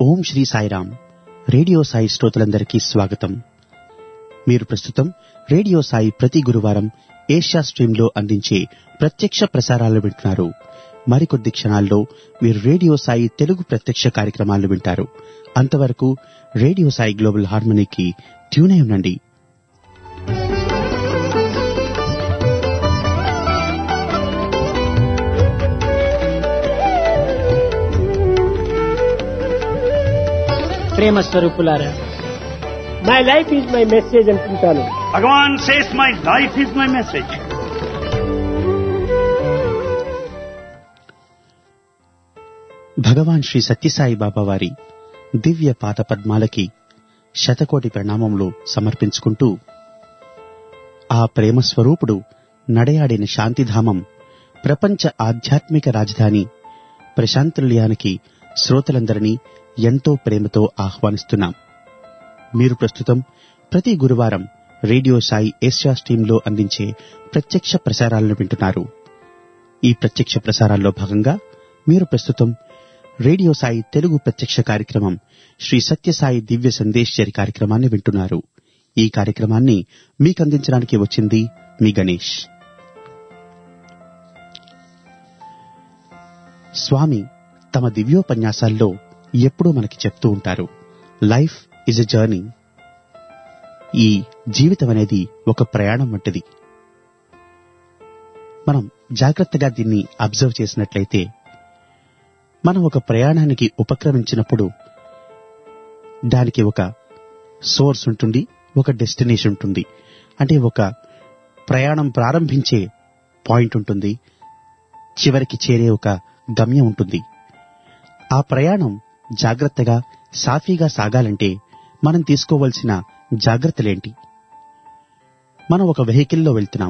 ఓం Shri Sairam. Radio Sai శ్రోతలందరికీ స్వాగతం. మీరు ప్రస్తుతం రేడియో సాయి ప్రతి గురువారం ఏషియా స్ట్రీమ్లో అందించే ప్రత్యక్ష ప్రసారాలు వింటున్నారు. మరికొద్ది క్షణాల్లో మీరు రేడియో సాయి తెలుగు ప్రత్యక్ష కార్యక్రమాలు వింటారు. అంతవరకు రేడియో సాయి గ్లోబల్ హార్మనీకి ట్యూన్ అయి ఉండండి. ప్రేమ స్వరూపులారా, my life is my message అంటుంటాను. Bhagavan says my life is my message. Bhagavan Shri Sathya Sai Baba వారి దివ్య పాద పద్మాలకి శతకోటి ప్రణామములు సమర్పించుకుంటూ, ఆ ప్రేమ స్వరూపుడు నడయాడిన శాంతిధామం, ప్రపంచ ఆధ్యాత్మిక రాజధాని ప్రశాంతనిలయానికి శ్రోతలందరినీ ఎంతో ప్రేమతో ఆహ్వానిస్తున్నాం. మీరు ప్రస్తుతం ప్రతి గురువారం రేడియో సాయి ఏషియా స్ట్రీమ్లో అందించే ప్రత్యక్ష ప్రసారాలను వింటున్నారు. ఈ ప్రత్యక్ష ప్రసారాల్లో భాగంగా మీరు ప్రస్తుతం రేడియో సాయి తెలుగు ప్రత్యక్ష కార్యక్రమం శ్రీ సత్యసాయి దివ్య సందేశ్వరి కార్యక్రమాన్ని వింటున్నారు. ఈ కార్యక్రమాన్ని మీకు అందించడానికి వచ్చింది మీ గణేష్. స్వామి తమ దివ్యోపన్యాసాల్లో ఎప్పుడూ మనకి చెప్తూ ఉంటారు, లైఫ్ ఇజ్ ఎ జర్నీ. ఈ జీవితం అనేది ఒక ప్రయాణం వంటిది. మనం జాగ్రత్తగా దీన్ని అబ్జర్వ్ చేసినట్లయితే, మనం ఒక ప్రయాణానికి ఉపక్రమించినప్పుడు దానికి ఒక సోర్స్ ఉంటుంది, ఒక డెస్టినేషన్ ఉంటుంది. అంటే ఒక ప్రయాణం ప్రారంభించే పాయింట్ ఉంటుంది, చివరికి చేరే ఒక గమ్యం ఉంటుంది. ఆ ప్రయాణం జాగ్రత్తగా సాఫీగా సాగాలంటే మనం తీసుకోవాల్సిన జాగ్రత్తలేంటి? మనం ఒక వెహికల్లో వెళ్తున్నాం.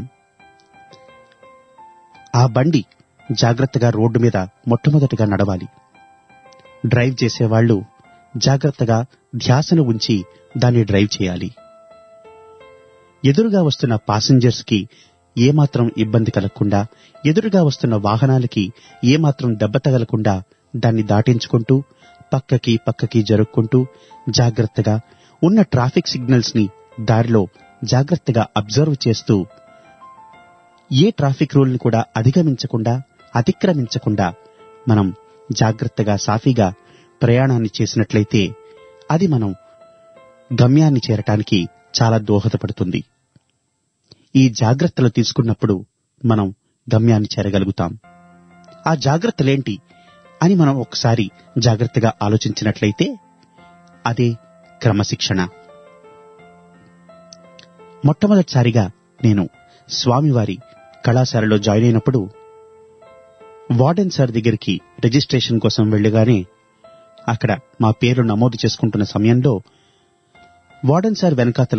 ఆ బండి జాగ్రత్తగా రోడ్డు మీద మొట్టమొదటిగా నడవాలి. డ్రైవ్ చేసేవాళ్లు జాగ్రత్తగా ధ్యాసను ఉంచి దాన్ని డ్రైవ్ చేయాలి. ఎదురుగా వస్తున్న పాసింజర్స్ కి ఏమాత్రం ఇబ్బంది కలగకుండా, ఎదురుగా వస్తున్న వాహనాలకి ఏమాత్రం దెబ్బ తగలకుండా దాన్ని దాటించుకుంటూ పక్కకి జరుక్కుంటూ జాగ్రత్తగా ఉన్న ట్రాఫిక్ సిగ్నల్స్ ని దారిలో జాగ్రత్తగా అబ్జర్వ్ చేస్తూ, ఏ ట్రాఫిక్ రూల్ ని కూడా అతిక్రమించకుండా మనం జాగ్రత్తగా సాఫీగా ప్రయాణాన్ని చేసినట్లయితే అది మనం గమ్యాన్ని చేరటానికి చాలా దోహదపడుతుంది. ఈ జాగ్రత్తలు తీసుకున్నప్పుడు మనం గమ్యాన్ని చేరగలుగుతాం. ఆ జాగ్రత్తలేంటి అని మనం ఒకసారి జాగ్రత్తగా ఆలోచించినట్లయితే అదే క్రమశిక్షణ. మొట్టమొదటిసారిగా నేను స్వామివారి కళాశాలలో జాయిన్ అయినప్పుడు వార్డెన్ సార్ దగ్గరికి రిజిస్ట్రేషన్ కోసం వెళ్ళగానే అక్కడ మా పేరు నమోదు చేసుకుంటున్న సమయంలో వార్డెన్ సార్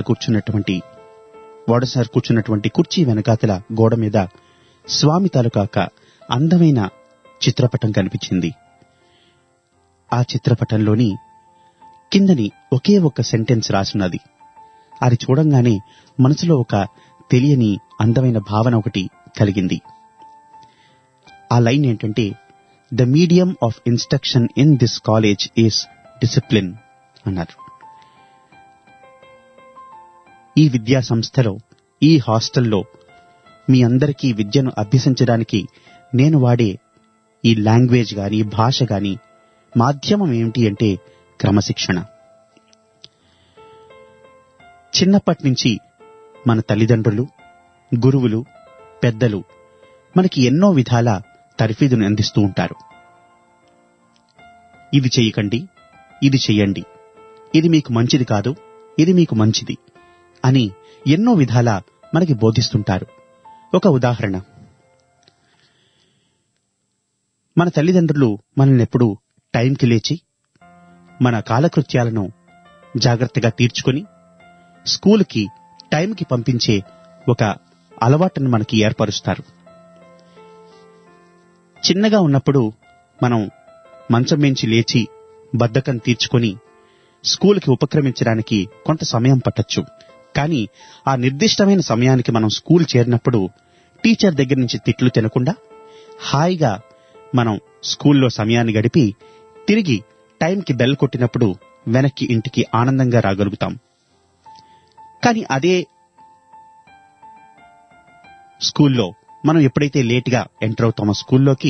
కూర్చున్నటువంటి కుర్చీ వెనకాతల గోడ మీద స్వామి తాలూకా అందమైన చిత్రపటం కనిపించింది. ఆ చిత్రపటంలోని కిందని ఒకే ఒక్క సెంటెన్స్ రాసున్నది. అది చూడంగానే మనసులో ఒక తెలియని అందమైన భావన ఒకటి కలిగింది. ఆ లైన్ ఏంటంటే, the medium of instruction in this college is discipline అన్నారు. ఈ విద్యా సంస్థలో, ఈ హాస్టల్లో మీ అందరికీ విద్యను అభ్యసించడానికి నేను వాడే ఈ లాంగ్వేజ్ గాని, భాష గాని, మాధ్యమం ఏమిటి అంటే క్రమశిక్షణ. చిన్నప్పటి నుంచి మన తల్లిదండ్రులు, గురువులు, పెద్దలు మనకి ఎన్నో విధాల తర్ఫీదును అందిస్తూ ఉంటారు. ఇది చెయ్యకండి, ఇది చెయ్యండి, ఇది మీకు మంచిది కాదు, ఇది మీకు మంచిది అని ఎన్నో విధాల మనకి బోధిస్తుంటారు. ఒక ఉదాహరణ, మన తల్లిదండ్రులు మనల్ని ఎప్పుడూ టైంకి లేచి మన కాలకృత్యాలను జాగ్రత్తగా తీర్చుకొని స్కూలుకి టైంకి పంపించే ఒక అలవాటును మనకి ఏర్పరుస్తారు. చిన్నగా ఉన్నప్పుడు మనం మంచం మించి లేచి బద్ధకం తీర్చుకొని స్కూలుకి ఉపక్రమించడానికి కొంత సమయం పట్టొచ్చు. కానీ ఆ నిర్దిష్టమైన సమయానికి మనం స్కూల్ చేరినప్పుడు టీచర్ దగ్గర నుంచి తిట్లు తినకుండా హాయిగా మనం స్కూల్లో సమయాన్ని గడిపి తిరిగి టైంకి బెల్ కొట్టినప్పుడు వెనక్కి ఇంటికి ఆనందంగా రాగలుగుతాం. కానీ అదే స్కూల్లో మనం ఎప్పుడైతే లేట్గా ఎంటర్ అవుతామో స్కూల్లోకి,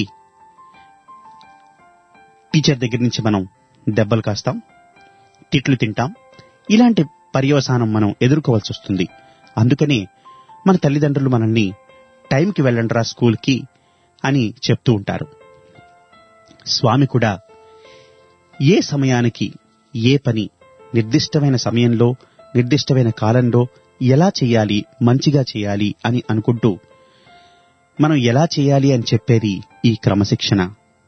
టీచర్ దగ్గర నుంచి మనం దెబ్బలు కాస్తాం, తిట్లు తింటాం. ఇలాంటి పర్యవసానం మనం ఎదుర్కోవాల్సి వస్తుంది. అందుకనే మన తల్లిదండ్రులు మనల్ని టైంకి వెళ్ళండిరా స్కూల్కి అని చెప్తూ ఉంటారు. స్వామి కూడా ఏ సమయానికి ఏ పని నిర్దిష్టమైన సమయంలో నిర్దిష్టమైన కాలంలో ఎలా చేయాలి, మంచిగా చేయాలి అని అనుకుంటూ మనం ఎలా చేయాలి అని చెప్పేది ఈ క్రమశిక్షణ.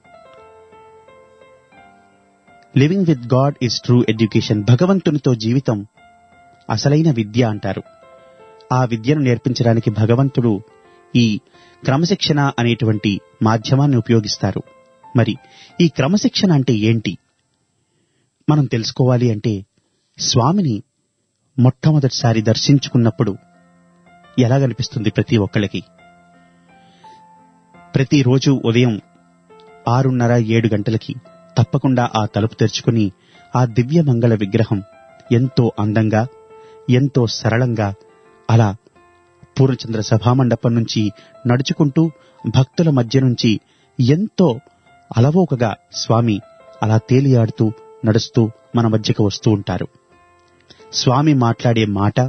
Living with God is true education. భగవంతునితో జీవితం అసలైన విద్య అంటారు. ఆ విద్యను నేర్పించడానికి భగవంతుడు ఈ క్రమశిక్షణ అనేటువంటి మాధ్యమాన్ని ఉపయోగిస్తారు. మరి ఈ క్రమశిక్షణ అంటే ఏంటి మనం తెలుసుకోవాలి అంటే, స్వామిని మొట్టమొదటిసారి దర్శించుకున్నప్పుడు ఎలాగనిపిస్తుంది ప్రతి ఒక్కళ్ళకి? ప్రతిరోజు ఉదయం 6:30-7 గంటలకి తప్పకుండా ఆ తలుపు తెరుచుకుని ఆ దివ్య మంగళ విగ్రహం ఎంతో అందంగా, ఎంతో సరళంగా అలా పూర్ణచంద్ర సభామండపం నుంచి నడుచుకుంటూ భక్తుల మధ్య నుంచి ఎంతో అలవోకగా స్వామి అలా తేలియాడుతూ నడుస్తూ మన మధ్యకు వస్తూ ఉంటారు. స్వామి మాట్లాడే మాట,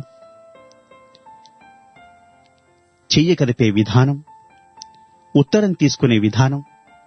చెయ్యి కదిపే విధానం, ఉత్తరం తీసుకునే విధానం,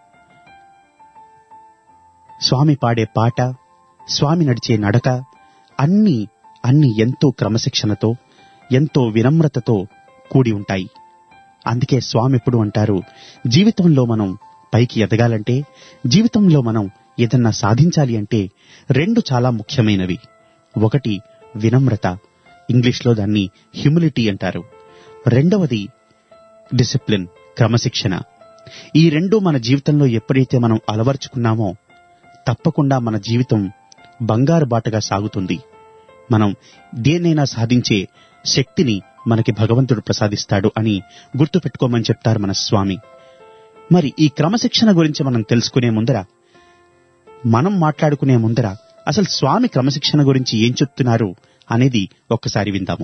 స్వామి పాడే పాట, స్వామి నడిచే నడక అన్నీ ఎంతో క్రమశిక్షణతో, ఎంతో వినమ్రతతో కూడి ఉంటాయి. అందుకే స్వామి ఎప్పుడు అంటారు, జీవితంలో మనం పైకి ఎదగాలంటే, జీవితంలో మనం ఏదన్నా సాధించాలి అంటే 2 చాలా ముఖ్యమైనవి. ఒకటి వినమ్రత, ఇంగ్లీష్లో దాన్ని హ్యూమిలిటీ అంటారు. రెండవది డిసిప్లిన్, క్రమశిక్షణ. ఈ 2 మన జీవితంలో ఎప్పుడైతే మనం అలవర్చుకున్నామో తప్పకుండా మన జీవితం బంగారు బాటగా సాగుతుంది. మనం దేన్నైనా సాధించే శక్తిని మనకి భగవంతుడు ప్రసాదిస్తాడు అని గుర్తుపెట్టుకోమని చెప్తారు మన స్వామి. మరి ఈ క్రమశిక్షణ గురించి మనం తెలుసుకునే ముందర, మనం మాట్లాడుకునే ముందర అసలు స్వామి క్రమశిక్షణ గురించి ఏం చెప్తున్నారు అనేది ఒక్కసారి విందాము.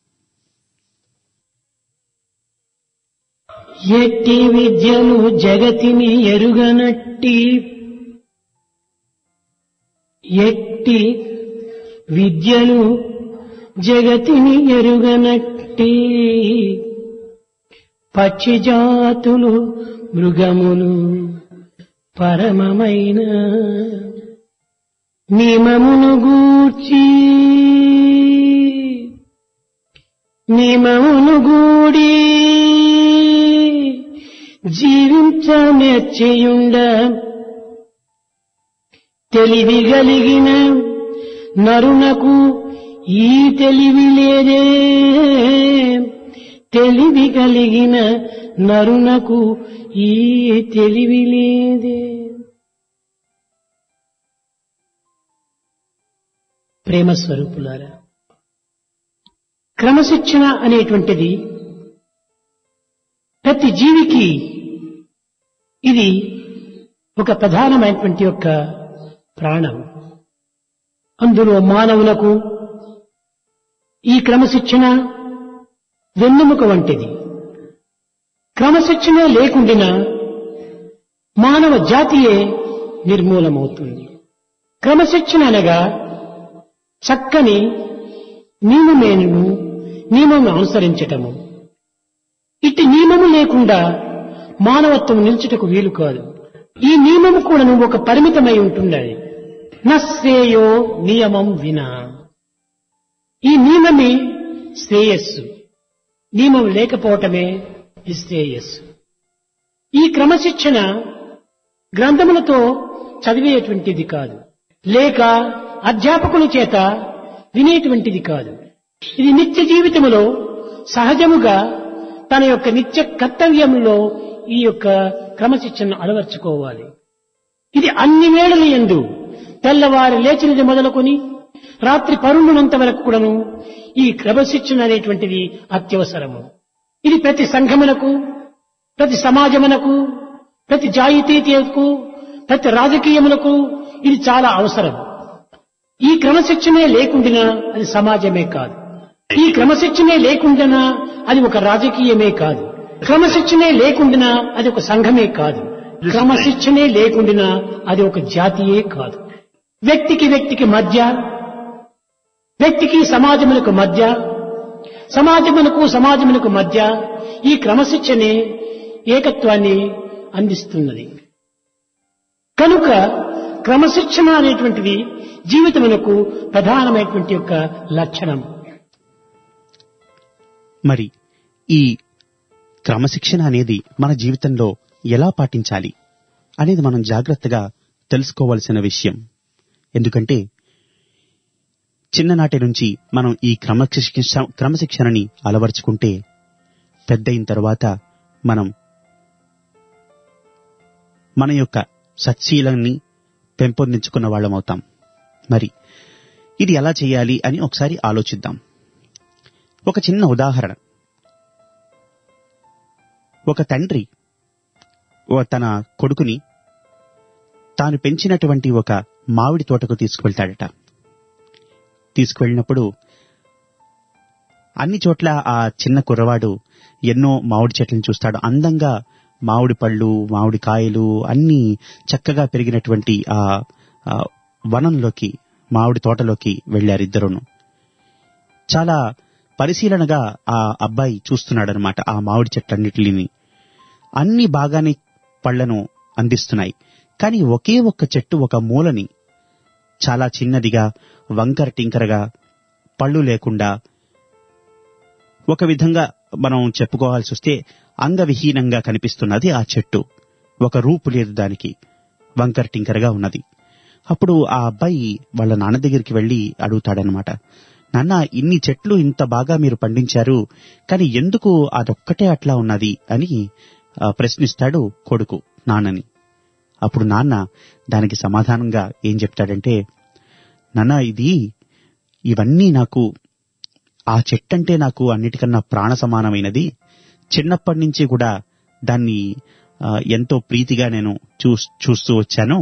ఎట్టి విద్యలు జగతిని ఎరుగనట్టి, ఎట్టి విద్యలు జగతిని ఎరుగనట్టి, పక్షి జాతులు మృగములు పరమమైన నియమమును గూడి జీవించనేర్చేయుండ, తెలివి కలిగిన నరునకు ఈ తెలివి లేదే, తెలివి కలిగిన నరునకు ఈ తెలివి లేదే. ప్రేమ స్వరూపులారా, క్రమశిక్షణ అనేటువంటిది ప్రతి జీవికి ఇది ఒక ప్రధానమైనటువంటి యొక్క ప్రాణం. అందులో మానవులకు ఈ క్రమశిక్షణ వెన్నెముక వంటిది. క్రమశిక్షణ లేకుండా మానవ జాతియే నిర్మూలమవుతుంది. క్రమశిక్షణ అనగా చక్కని నియమము అనుసరించటము. ఇట్టి నియమము లేకుండా మానవత్వం నిల్చుటకు వీలు కాదు. ఈ నియమము కూడా ఒక పరిమితమై ఉంటున్నది. నశ్రేయో నియమం వినా. ఈ నియమమే శ్రేయస్సు, నియమం లేకపోవటమే నిశ్రేయస్సు. ఈ క్రమశిక్షణ గ్రంథములతో చదివేటువంటిది కాదు, లేక అధ్యాపకుల చేత వినేటువంటిది కాదు. ఇది నిత్య జీవితములో సహజముగా తన యొక్క నిత్య కర్తవ్యంలో ఈ యొక్క క్రమశిక్షణను అలవర్చుకోవాలి. ఇది అన్ని వేళల యందు తెల్లవారి లేచినది మొదలుకొని రాత్రి పరుండునంత వరకు కూడాను ఈ క్రమశిక్షణ అనేటువంటిది అత్యవసరము. ఇది ప్రతి సంఘమునకు, ప్రతి సమాజమునకు, ప్రతి జాయితీకు, ప్రతి రాజకీయములకు ఇది చాలా అవసరం. ఈ క్రమశిక్షణే లేకుండా అది సమాజమే కాదు. ఈ క్రమశిక్షణే లేకుండా అది ఒక రాజకీయమే కాదు. క్రమశిక్షణే లేకుండా అది ఒక సంఘమే కాదు. క్రమశిక్షణే లేకుండా అది ఒక జాతియే కాదు. వ్యక్తికి వ్యక్తికి మధ్య, వ్యక్తికి సమాజములకు మధ్య, సమాజములకు మధ్య ఈ క్రమశిక్షణే ఏకత్వాన్ని అందిస్తున్నది. కనుక క్రమశిక్షణ అనేటువంటిది జీవితమునకు ప్రధానమైనటువంటి యొక్క లక్షణం. మరి ఈ క్రమశిక్షణ అనేది మన జీవితంలో ఎలా పాటించాలి అనేది మనం జాగ్రత్తగా తెలుసుకోవాల్సిన విషయం. ఎందుకంటే చిన్ననాటి నుంచి మనం ఈ క్రమశిక్షణని అలవర్చుకుంటే పెద్దయిన తర్వాత మనం మన యొక్క సత్శీలాన్ని పెంపొందించుకున్న వాళ్ళమవుతాం. మరి ఇది ఎలా చేయాలి అని ఒకసారి ఆలోచిద్దాం. ఒక చిన్న ఉదాహరణ. ఒక తండ్రి తన కొడుకుని తాను పెంచినటువంటి ఒక మామిడి తోటకు తీసుకువెళ్తాడట. తీసుకువెళ్ళినప్పుడు అన్ని చోట్ల ఆ చిన్న కుర్రవాడు ఎన్నో మామిడి చెట్లను చూస్తాడు. అందంగా మామిడి పళ్ళు, మామిడి కాయలు అన్నీ చక్కగా పెరిగినటువంటి ఆ వనంలోకి, మామిడి తోటలోకి వెళ్లారిద్దరూను. చాలా పరిశీలనగా ఆ అబ్బాయి చూస్తున్నాడనమాట ఆ మామిడి చెట్లన్నిటిని. అన్ని బాగానే పళ్లను అందిస్తున్నాయి. కానీ ఒకే ఒక్క చెట్టు ఒక మూలని చాలా చిన్నదిగా, వంకర టింకరగా, పళ్ళు లేకుండా, ఒక విధంగా మనం చెప్పుకోవాల్సి వస్తే అంగవిహీనంగా కనిపిస్తున్నది ఆ చెట్టు. ఒక రూపు లేదు దానికి, వంకర టింకరగా ఉన్నది. అప్పుడు ఆ అబ్బాయి వాళ్ళ నాన్న దగ్గరికి వెళ్లి అడుగుతాడనమాట, నాన్న, ఇన్ని చెట్లు ఇంత బాగా మీరు పండించారు, కానీ ఎందుకు అదొక్కటే అట్లా ఉన్నది అని ప్రశ్నిస్తాడు కొడుకు నాన్నని. అప్పుడు నాన్న దానికి సమాధానంగా ఏం చెప్తాడంటే, నాన్న, ఇవన్నీ నాకు, ఆ చెట్టంటే నాకు అన్నిటికన్నా ప్రాణ సమానమైనది. చిన్నప్పటి నుంచి కూడా దాన్ని ఎంతో ప్రీతిగా నేను చూస్తూ వచ్చాను.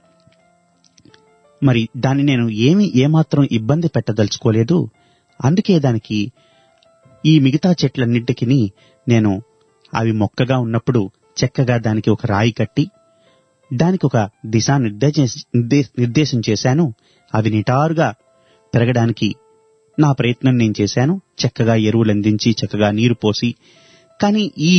మరి దాన్ని నేను ఏమాత్రం ఇబ్బంది పెట్టదలుచుకోలేదు. అందుకే దానికి ఈ మిగతా చెట్లన్నింటికి నేను అవి మొక్కగా ఉన్నప్పుడు చక్కగా దానికి ఒక రాయి కట్టి దానికి ఒక నిర్దేశం చేశాను. అవి నిటారుగా పెరగడానికి నా ప్రయత్నం నేను చేశాను. చక్కగా ఎరువులు అందించి, చక్కగా నీరు పోసి. కానీ ఈ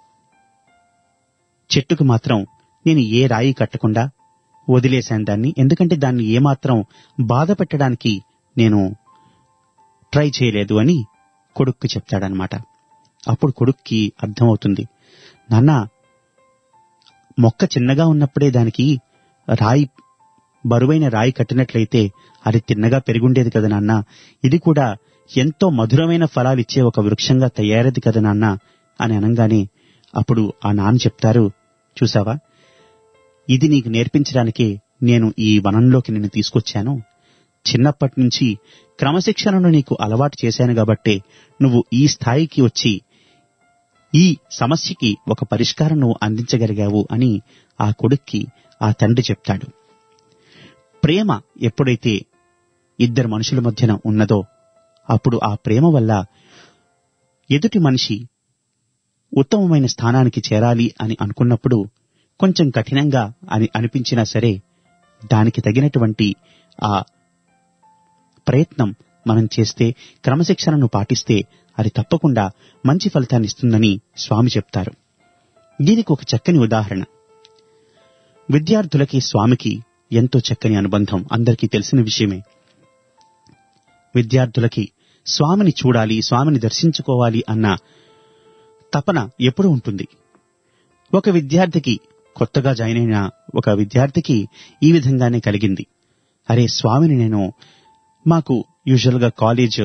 చెట్టుకు మాత్రం నేను ఏ రాయి కట్టకుండా వదిలేశాను దాన్ని. ఎందుకంటే దాన్ని ఏమాత్రం బాధ పెట్టడానికి నేను ట్రై చేయలేదు అని కొడుక్కి చెప్తాడనమాట. అప్పుడు కొడుక్కి అర్థమవుతుంది, నాన్న, మొక్క చిన్నగా ఉన్నప్పుడే దానికి బరువైన రాయి కట్టినట్లయితే అది తిన్నగా పెరిగుండేది కదా నాన్న. ఇది కూడా ఎంతో మధురమైన ఫలాలిచ్చే ఒక వృక్షంగా తయారది కదా నాన్న అని అనగానే అప్పుడు ఆ నాన్న చెప్తారు, చూసావా, ఇది నీకు నేర్పించడానికే నేను ఈ వనంలోకి నిన్ను తీసుకొచ్చాను. చిన్నప్పటి నుంచి క్రమశిక్షణను నీకు అలవాటు చేశాను కాబట్టే నువ్వు ఈ స్థాయికి వచ్చి ఈ సమస్యకి ఒక పరిష్కారం నువ్వు అందించగలిగావు అని ఆ కొడుక్కి ఆ తండ్రి చెప్తాడు. ప్రేమ ఎప్పుడైతే ఇద్దరు మనుషుల మధ్యన ఉన్నదో అప్పుడు ఆ ప్రేమ వల్ల ఎదుటి మనిషి ఉత్తమమైన స్థానానికి చేరాలి అని అనుకున్నప్పుడు కొంచెం కఠినంగా అని అనిపించినా సరే దానికి తగినటువంటి ఆ ప్రయత్నం మనం చేస్తే, క్రమశిక్షణను పాటిస్తే అది తప్పకుండా మంచి ఫలితాన్ని ఇస్తుందని స్వామి చెప్తారు. దీనికి ఒక చక్కని ఉదాహరణ. విద్యార్థులకి స్వామికి ఎంతో చక్కని అనుబంధం అందరికీ తెలిసిన విషయమే. విద్యార్థులకి స్వామిని చూడాలి, స్వామిని దర్శించుకోవాలి అన్న తపన ఎప్పుడూ ఉంటుంది. ఒక విద్యార్థికి, కొత్తగా జాయిన్ అయిన ఒక విద్యార్థికి ఈ విధంగానే కలిగింది. అరే, స్వామిని మాకు యూజువల్గా కాలేజ్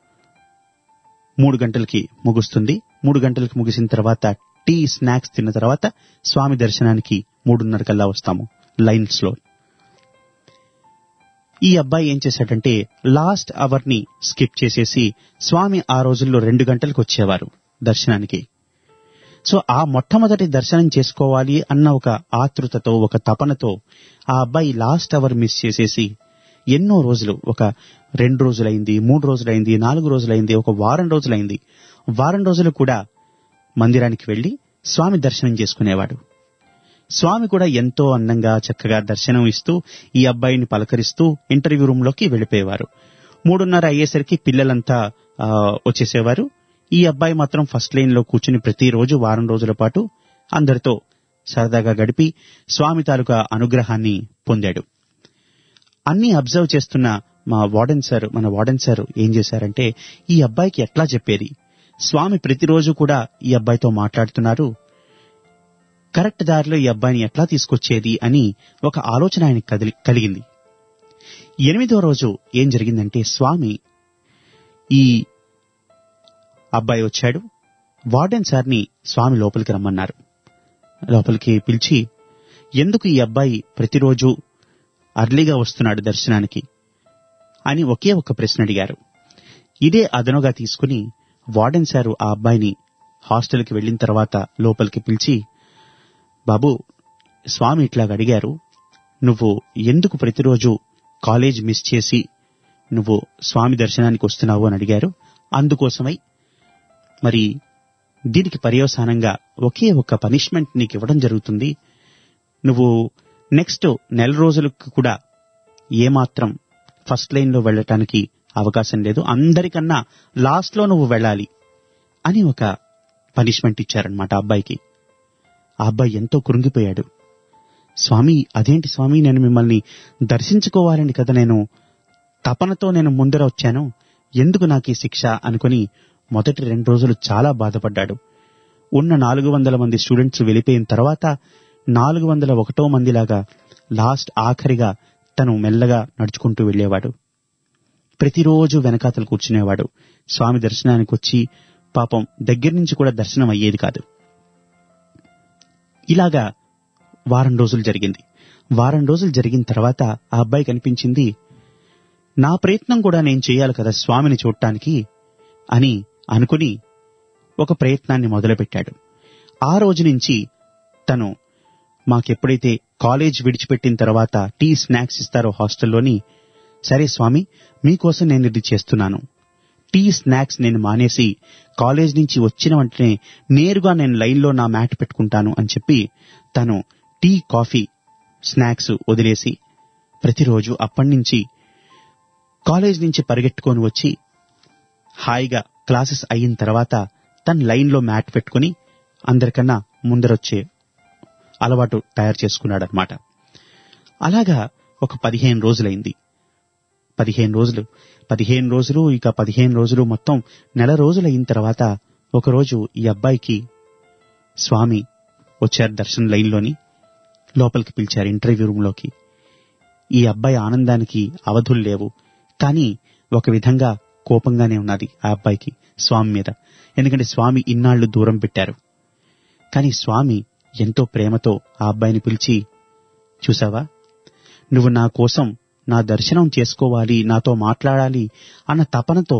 3 గంటలకి ముగుస్తుంది. 3 గంటలకు ముగిసిన తర్వాత టీ, స్నాక్స్ తిన్న తర్వాత స్వామి దర్శనానికి 3:30 కల్లా వస్తాము లైన్స్ లో. ఈ అబ్బాయి ఏం చేశాడంటే లాస్ట్ అవర్ ని స్కిప్ చేసేసి స్వామి ఆ రోజుల్లో 2 గంటలకు వచ్చేవారు దర్శనానికి. సో ఆ మొట్టమొదటి దర్శనం చేసుకోవాలి అన్న ఒక ఆతృతతో, ఒక తపనతో ఆ అబ్బాయి లాస్ట్ అవర్ మిస్ చేసేసి ఎన్నో రోజులు, ఒక 2 రోజులైంది, 3 రోజులైంది, 4 రోజులైంది, ఒక వారం రోజులైంది, వారం రోజులు కూడా మందిరానికి వెళ్లి స్వామి దర్శనం చేసుకునేవాడు. స్వామి కూడా ఎంతో అందంగా చక్కగా దర్శనం ఇస్తూ ఈ అబ్బాయిని పలకరిస్తూ ఇంటర్వ్యూ రూమ్ లోకి వెళ్ళిపోయేవారు. 3:30 అయ్యేసరికి పిల్లలంతా వచ్చేసేవారు. ఈ అబ్బాయి మాత్రం ఫస్ట్ లైన్ లో కూర్చుని ప్రతిరోజు వారం రోజుల పాటు అందరితో సరదాగా గడిపి స్వామి తాలూకా అనుగ్రహాన్ని పొందాడు. అన్ని అబ్జర్వ్ చేస్తున్న మన వార్డెన్ సార్ ఏం చేశారంటే, ఈ అబ్బాయికి ఎట్లా చెప్పేది, స్వామి ప్రతిరోజు కూడా ఈ అబ్బాయితో మాట్లాడుతున్నారు, కరెక్ట్ దారిలో ఈ అబ్బాయిని ఎట్లా తీసుకొచ్చేది అని ఒక ఆలోచన ఆయనకి కలిగింది. 8వ రోజు ఏం జరిగిందంటే, స్వామి ఈ అబ్బాయి వచ్చాడు. వార్డెన్ సార్ని స్వామి లోపలికి రమ్మన్నారు. లోపలికి పిలిచి, ఎందుకు ఈ అబ్బాయి ప్రతిరోజు అర్లీగా వస్తున్నాడు దర్శనానికి అని ఒకే ఒక ప్రశ్న అడిగారు. ఇదే అదనుగా తీసుకుని వార్డెన్ సారు ఆ అబ్బాయిని హాస్టల్కి వెళ్లిన తర్వాత లోపలికి పిలిచి, బాబు, స్వామి ఇట్లాగ అడిగారు, నువ్వు ఎందుకు ప్రతిరోజు కాలేజ్ మిస్ చేసి నువ్వు స్వామి దర్శనానికి వస్తున్నావు అని అడిగారు. అందుకోసమై మరి దీనికి పర్యవసానంగా ఒకే ఒక పనిష్మెంట్ నీకు ఇవ్వడం జరుగుతుంది. నువ్వు నెక్స్ట్ 1 రోజులకు కూడా ఏమాత్రం ఫస్ట్ లైన్ లో వెళ్ళటానికి అవకాశం లేదు, అందరికన్నా లాస్ట్ లో నువ్వు వెళ్ళాలి అని ఒక పనిష్మెంట్ ఇచ్చారనమాట అబ్బాయికి. ఆ అబ్బాయి ఎంతో కృంగిపోయాడు. స్వామి, అదేంటి స్వామి, నేను మిమ్మల్ని దర్శించుకోవాలని కదా నేను తపనతో నేను ముందర వచ్చాను, ఎందుకు నాకు ఈ శిక్ష అనుకుని మొదటి 2 రోజులు చాలా బాధపడ్డాడు. ఉన్న 400 మంది స్టూడెంట్స్ వెళ్ళిపోయిన తర్వాత 401వ మందిలాగా లాస్ట్ ఆఖరిగా తను మెల్లగా నడుచుకుంటూ వెళ్ళేవాడు. ప్రతిరోజు వెనకాతలు కూర్చునేవాడు. స్వామి దర్శనానికి వచ్చి పాపం దగ్గర నుంచి కూడా దర్శనం అయ్యేది కాదు. ఇలాగా వారం రోజులు జరిగింది. వారం రోజులు జరిగిన తర్వాత ఆ అబ్బాయి కనిపించింది, నా ప్రయత్నం కూడా నేను చేయాలి కదా స్వామిని చూడటానికి అని అనుకుని ఒక ప్రయత్నాన్ని మొదలుపెట్టాడు. ఆ రోజు నుంచి తను మాకెప్పుడైతే కాలేజ్ విడిచిపెట్టిన తర్వాత టీ స్నాక్స్ ఇస్తారో హాస్టల్లోని, సరే స్వామి మీకోసం నేను ఇది చేస్తున్నాను, టీ స్నాక్స్ నేను మానేసి కాలేజ్ నుంచి వచ్చిన వెంటనే నేరుగా నేను లైన్లో నా మ్యాట్ పెట్టుకుంటాను అని చెప్పి తను టీ, కాఫీ, స్నాక్స్ వదిలేసి ప్రతిరోజు అప్పటినుంచి కాలేజ్ నుంచి పరిగెట్టుకొని వచ్చి హాయిగా క్లాసెస్ అయిన తర్వాత తన లైన్లో మ్యాట్ పెట్టుకుని అందరికన్నా ముందరొచ్చే అలవాటు తయారు చేసుకున్నాడనమాట. అలాగా ఒక 15 రోజులైంది. 15 రోజులు ఇక 15 రోజులు మొత్తం 1 రోజులు అయిన తర్వాత ఒకరోజు ఈ అబ్బాయికి స్వామి వచ్చారు దర్శన లైన్లోని, లోపలికి పిలిచారు ఇంటర్వ్యూ రూమ్లోకి. ఈ అబ్బాయి ఆనందానికి అవధులు లేవు, కానీ ఒక విధంగా కోపంగానే ఉన్నది ఆ అబ్బాయికి స్వామి మీద. ఎందుకంటే స్వామి ఇన్నాళ్లు దూరం పెట్టారు. కానీ స్వామి ఎంతో ప్రేమతో ఆ అబ్బాయిని పిలిచి, చూసావా, నువ్వు నా కోసం నా దర్శనం చేసుకోవాలి, నాతో మాట్లాడాలి అన్న తపనతో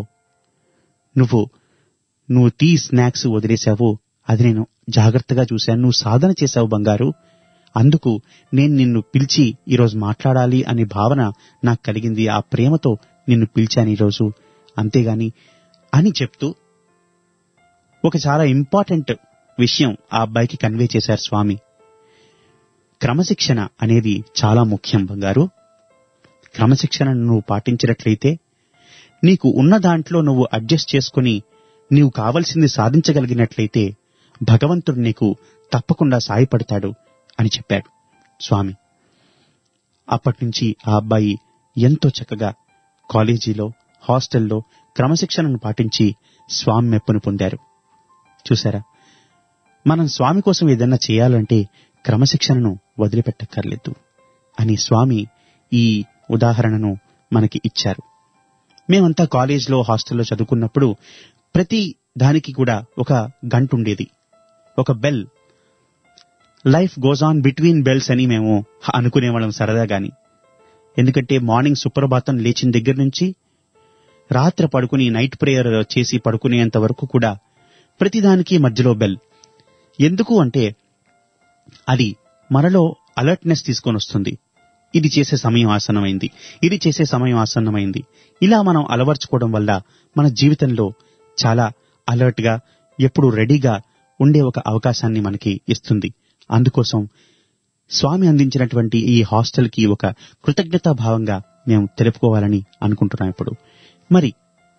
నువ్వు టీ స్నాక్స్ వదిలేశావు, అది నేను జాగ్రత్తగా చూశాను, నువ్వు సాధన చేశావు బంగారు, అందుకు నేను నిన్ను పిలిచి ఈరోజు మాట్లాడాలి అనే భావన నాకు కలిగింది, ఆ ప్రేమతో నిన్ను పిలిచాను ఈరోజు, అంతేగాని అని చెప్తూ ఒక చాలా ఇంపార్టెంట్ విషయం ఆ అబ్బాయికి కన్వే చేశారు స్వామి. క్రమశిక్షణ అనేది చాలా ముఖ్యం బంగారు. క్రమశిక్షణను నువ్వు పాటించినట్లయితే నీకు ఉన్న దాంట్లో నువ్వు అడ్జస్ట్ చేసుకుని నీవు కావలసింది సాధించగలిగినట్లయితే భగవంతుడు నీకు తప్పకుండా సాయపడతాడు అని చెప్పాడు స్వామి. అప్పటినుంచి ఆ అబ్బాయి ఎంతో చక్కగా కాలేజీలో, హాస్టల్లో క్రమశిక్షణను పాటించి స్వామి మెప్పును పొందారు. చూసారా, మనం స్వామి కోసం ఏదన్నా చేయాలంటే క్రమశిక్షణను వదిలిపెట్టక్కర్లేదు అని స్వామి ఈ ఉదాహరణను మనకి ఇచ్చారు. మేమంతా కాలేజ్లో, హాస్టల్లో చదువుకున్నప్పుడు ప్రతి దానికి కూడా ఒక గంట ఉండేది, ఒక bell. Life goes on between bells అని మేము అనుకునేవాళ్ళం సరదాగాని. ఎందుకంటే మార్నింగ్ సుప్రభాతం లేచిన దగ్గర నుంచి రాత్రి పడుకుని నైట్ ప్రేయర్ చేసి పడుకునేంత వరకు కూడా ప్రతిదానికి మధ్యలో బెల్. ఎందుకు అంటే అది మనలో అలర్ట్నెస్ తీసుకొని వస్తుంది. ఇది చేసే సమయం ఆసన్నమైంది, ఇది చేసే సమయం ఆసన్నమైంది. ఇలా మనం అలవర్చుకోవడం వల్ల మన జీవితంలో చాలా అలర్ట్ గా ఎప్పుడు రెడీగా ఉండే ఒక అవకాశాన్ని మనకి ఇస్తుంది. అందుకోసం స్వామి అందించినటువంటి ఈ హాస్టల్ కి ఒక కృతజ్ఞతా భావంగా మేము తెలుపుకోవాలని అనుకుంటున్నాం. ఇప్పుడు మరి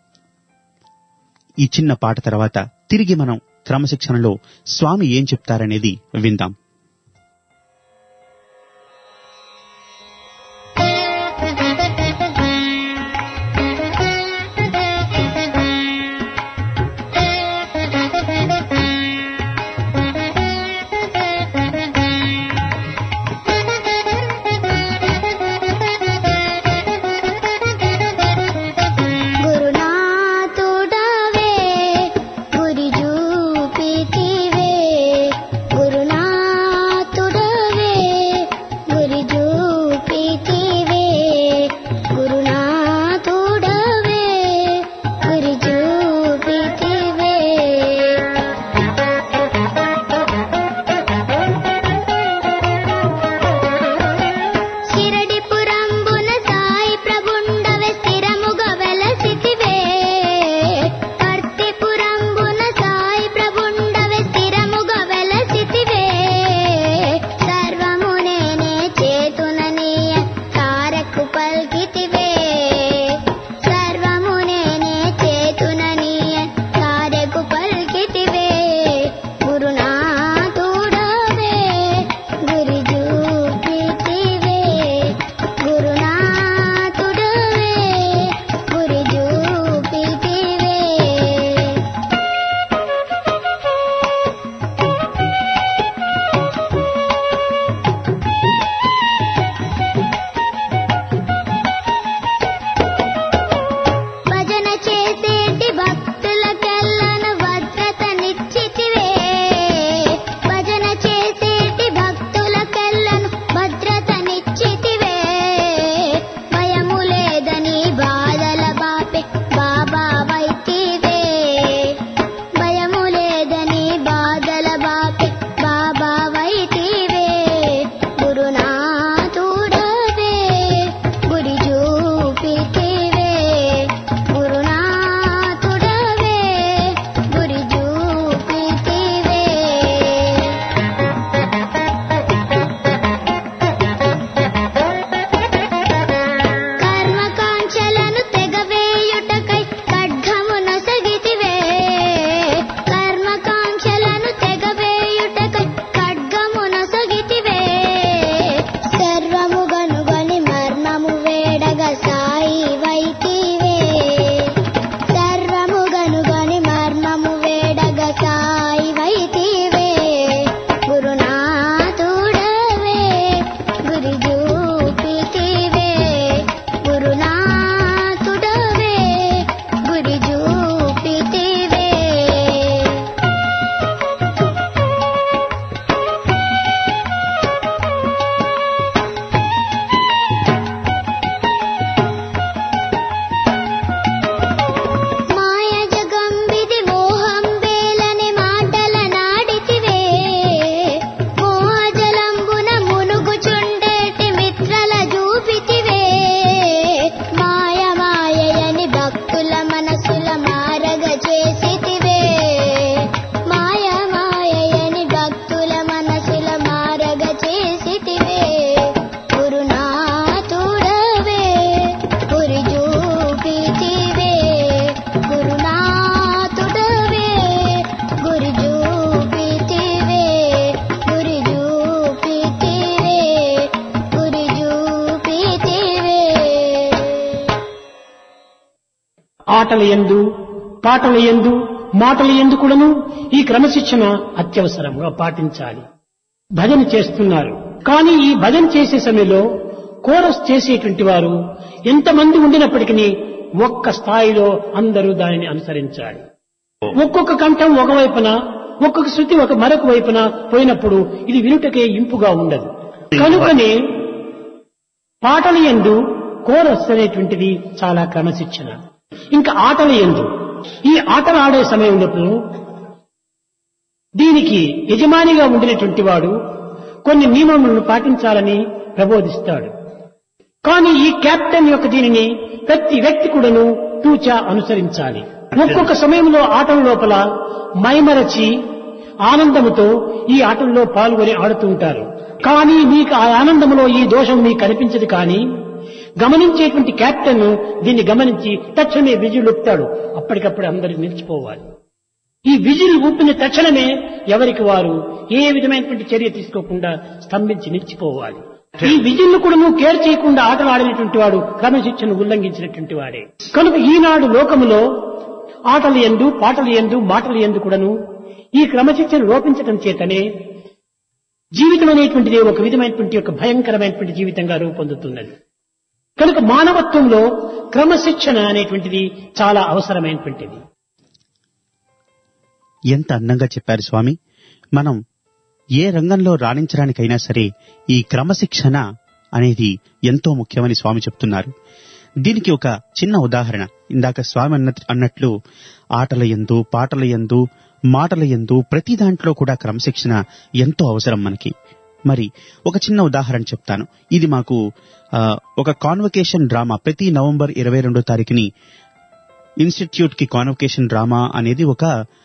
ఈ చిన్న పాట తర్వాత తిరిగి మనం క్రమశిక్షణలో స్వామి ఏం చెప్తారనేది విందాం. ఆటల యందు పాటల యందు మాటల యందు కూడాను ఈ క్రమశిక్షణ అత్యవసరంగా పాటించాలి. భజన చేస్తున్నారు, కానీ ఈ భజన చేసే సమయంలో కోరస్ చేసేటువంటి వారు ఎంతమంది ఉండినప్పటికీ ఒక్క స్థాయిలో అందరూ దానిని అనుసరించాలి. ఒక్కొక్క కంఠం ఒకవైపున, ఒక్కొక్క శృతి మరొక వైపున పోయినప్పుడు ఇది వినుటకే ఇంపుగా ఉండదు. కనుకనే పాటల యందు కోరస్ అనేటువంటిది చాలా క్రమశిక్షణ. ఇంకా ఆటల యందు ఈ ఆటలు ఆడే సమయంలో దీనికి యజమానిగా ఉండినటువంటి వాడు కొన్ని నియమములను పాటించాలని ప్రబోధిస్తాడు. కానీ ఈ కెప్టెన్ యొక్క దీనిని ప్రతి వ్యక్తి కూడాను తూచా అనుసరించాలి. ఒక్కొక్క సమయంలో ఆటల లోపల మైమరచి ఆనందముతో ఈ ఆటల్లో పాల్గొని ఆడుతూ ఉంటారు. కానీ మీకు ఆ ఆనందంలో ఈ దోషం మీకు కనిపించదు. కానీ గమనించేటువంటి కెప్టెన్ దీన్ని గమనించి తక్షణమే విజిల్ ఊపుతాడు. అప్పటికప్పుడు అందరూ నిలిచిపోవాలి. ఈ విజిల్ ఊపిన తక్షణమే ఎవరికి వారు ఏ విధమైనటువంటి చర్య తీసుకోకుండా స్తంభించి నిలిచిపోవాలి. ఈ విజిల్ను కూడా నువ్వు కేర్ చేయకుండా ఆటలు ఆడినటువంటి వాడు క్రమశిక్షను ఉల్లంఘించినటువంటి వాడే. కనుక ఈనాడు లోకములో ఆటలు యందు, పాటలు యందు, మాటలు యందు కూడాను ఈ క్రమశిక్షణ లోపించడం చేతనే జీవితం అనేటువంటిది ఒక విధమైనటువంటి ఒక భయంకరమైనటువంటి జీవితంగా రూపొందుతున్నది. కనుక మానవత్వంలో క్రమశిక్షణ అనేటువంటిది చాలా అవసరమైనటువంటిది. ఎంత అందంగా చెప్పారు స్వామి. మనం ఏ రంగంలో రాణించడానికైనా సరే ఈ క్రమశిక్షణ అనేది ఎంతో ముఖ్యమని స్వామి చెప్తున్నారు. దీనికి ఒక చిన్న ఉదాహరణ. ఇందాక స్వామి అన్నట్లు ఆటల యందు, పాటల యందు, మాటల యందు ప్రతి దాంట్లో కూడా క్రమశిక్షణ ఎంతో అవసరం మనకి. మరి ఒక చిన్న ఉదాహరణ చెప్తాను. ఇది మాకు ఒక కాన్వకేషన్ డ్రామా ప్రతి నవంబర్ 22వ తారీఖుని ఇన్స్టిట్యూట్ కి కాన్వకేషన్ డ్రామా అనేది ఒక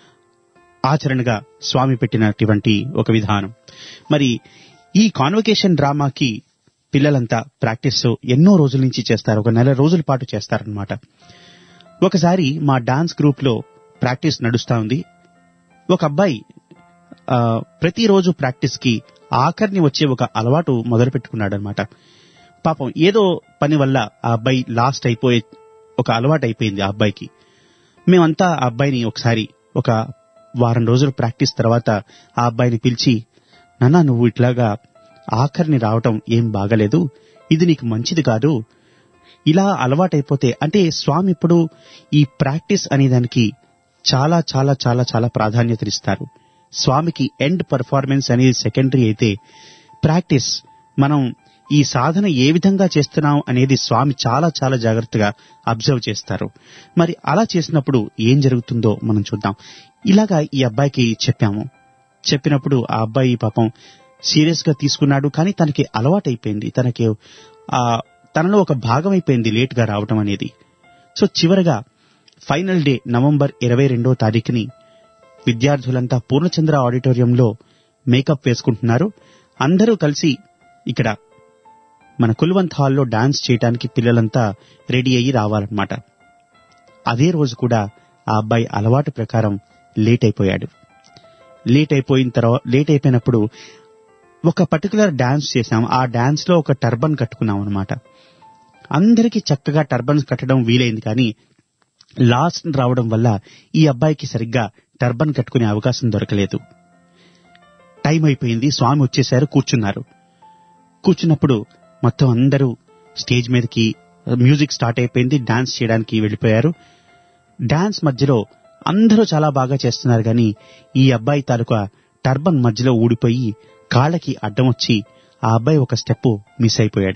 ఆచరణగా స్వామి పెట్టినటువంటి ఒక విధానం. మరి ఈ కాన్వకేషన్ డ్రామాకి పిల్లలంతా ప్రాక్టీస్ ఎన్నో రోజుల నుంచి చేస్తారు. ఒక నెల రోజుల పాటు చేస్తారనమాట. ఒకసారి మా డాన్స్ గ్రూప్ లో ప్రాక్టీస్ నడుస్తా ఉంది. ఒక అబ్బాయి ప్రతిరోజు ప్రాక్టీస్ కి ఆఖరిని వచ్చే ఒక అలవాటు మొదలు పెట్టుకున్నాడు అనమాట. పాపం ఏదో పని వల్ల ఆ అబ్బాయి లాస్ట్ అయిపోయే ఒక అలవాటు అయిపోయింది ఆ అబ్బాయికి. మేమంతా ఆ అబ్బాయిని ఒకసారి ఒక వారం రోజులు ప్రాక్టీస్ తర్వాత ఆ అబ్బాయిని పిలిచి, నాన్నా నువ్వు ఇట్లాగా ఆఖరిని రావటం ఏం బాగలేదు, ఇది నీకు మంచిది కాదు, ఇలా అలవాటైపోతే అంటే స్వామి ఇప్పుడు ఈ ప్రాక్టీస్ అనే దానికి చాలా చాలా చాలా చాలా ప్రాధాన్యతనిస్తారు. స్వామికి ఎండ్ పర్ఫార్మెన్స్ అనేది సెకండరీ అయితే ప్రాక్టీస్ మనం ఈ సాధన ఏ విధంగా చేస్తున్నాం అనేది స్వామి చాలా చాలా జాగ్రత్తగా అబ్జర్వ్ చేస్తారు. మరి అలా చేసినప్పుడు ఏం జరుగుతుందో మనం చూద్దాం. ఇలాగా ఈ అబ్బాయికి చెప్పినప్పుడు ఆ అబ్బాయి పాపం సీరియస్ గా తీసుకున్నాడు. కానీ తనకి అలవాటైపోయింది, తనలో ఒక భాగం అయిపోయింది లేట్ గా రావటం అనేది. సో చివరగా ఫైనల్ డే నవంబర్ 22వ తారీఖుని విద్యార్థులంతా పూర్ణచంద్ర ఆడిటోరియంలో మేకప్ వేసుకుంటున్నారు. అందరూ కలిసి ఇక్కడ మన కుల్వంత్ హాల్లో డాన్స్ చేయడానికి పిల్లలంతా రెడీ అయ్యి రావాలన్నమాట. అదే రోజు కూడా ఆ అబ్బాయి అలవాటు ప్రకారం లేట్ అయిపోయాడు. లేట్ అయిపోయినప్పుడు ఒక పర్టికులర్ డాన్స్ చేశాం. ఆ డాన్స్ లో ఒక టర్బన్ కట్టుకున్నాం అనమాట. అందరికీ చక్కగా టర్బన్స్ కట్టడం వీలైంది. కానీ లాస్ట్ రావడం వల్ల ఈ అబ్బాయికి సరిగ్గా టర్బన్ కట్టుకునే అవకాశం దొరకలేదు. టైం అయిపోయింది, స్వామి వచ్చేశారు, కూర్చున్నప్పుడు మొత్తం అందరూ స్టేజ్ మీదకి మ్యూజిక్ స్టార్ట్ అయిపోయింది, డాన్స్ చేయడానికి వెళ్ళిపోయారు. డాన్స్ మధ్యలో అందరూ చాలా బాగా చేస్తున్నారు. కానీ ఈ అబ్బాయి తాలూకా టర్బన్ మధ్యలో ఊడిపోయి కాళ్ళకి అడ్డం వచ్చి ఆ అబ్బాయి ఒక స్టెప్ మిస్ అయిపోయాడు.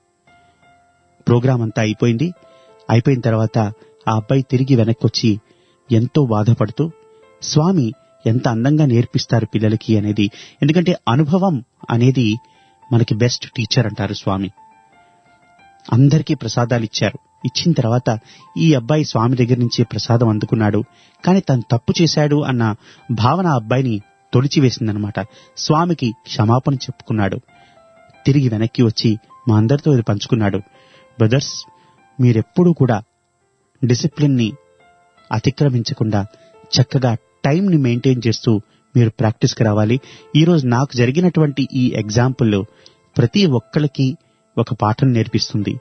ప్రోగ్రాం అంతా అయిపోయిన తర్వాత ఆ అబ్బాయి తిరిగి వెనక్కి వచ్చి ఎంతో బాధపడుతూ, స్వామి ఎంత అందంగా నేర్పిస్తారు పిల్లలకి అనేది. ఎందుకంటే అనుభవం అనేది మనకి బెస్ట్ టీచర్ అంటారు స్వామి. అందరికీ ప్రసాదాలు ఇచ్చిన తర్వాత ఈ అబ్బాయి స్వామి దగ్గర నుంచి ప్రసాదం అందుకున్నాడు. కానీ తను తప్పు చేశాడు అన్న భావన ఆ అబ్బాయిని తొలిచివేసిందనమాట. స్వామికి క్షమాపణ చెప్పుకున్నాడు. తిరిగి వెనక్కి వచ్చి మా అందరితో ఇది పంచుకున్నాడు. బ్రదర్స్, మీరెప్పుడూ కూడా డిసిప్లిన్ ని అతిక్రమించకుండా చక్కగా టైం ని మెయింటైన్ చేస్తూ మీరు ప్రాక్టీస్కి రావాలి. ఈరోజు నాకు జరిగినటువంటి ఈ ఎగ్జాంపుల్ ప్రతి ఒక్కరికి ఒక పాఠం నేర్పిస్తుంది.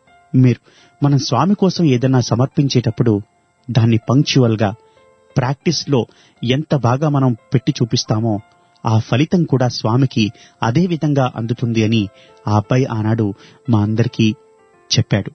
మనం స్వామి కోసం ఏదైనా సమర్పించేటప్పుడు దాన్ని పంక్చువల్ గా ప్రాక్టీస్ లో ఎంత బాగా మనం పెట్టి చూపిస్తామో ఆ ఫలితం కూడా స్వామికి అదే విధంగా అందుతుంది అని ఆ అబ్బాయి ఆనాడు మా అందరికీ చెప్పాడు.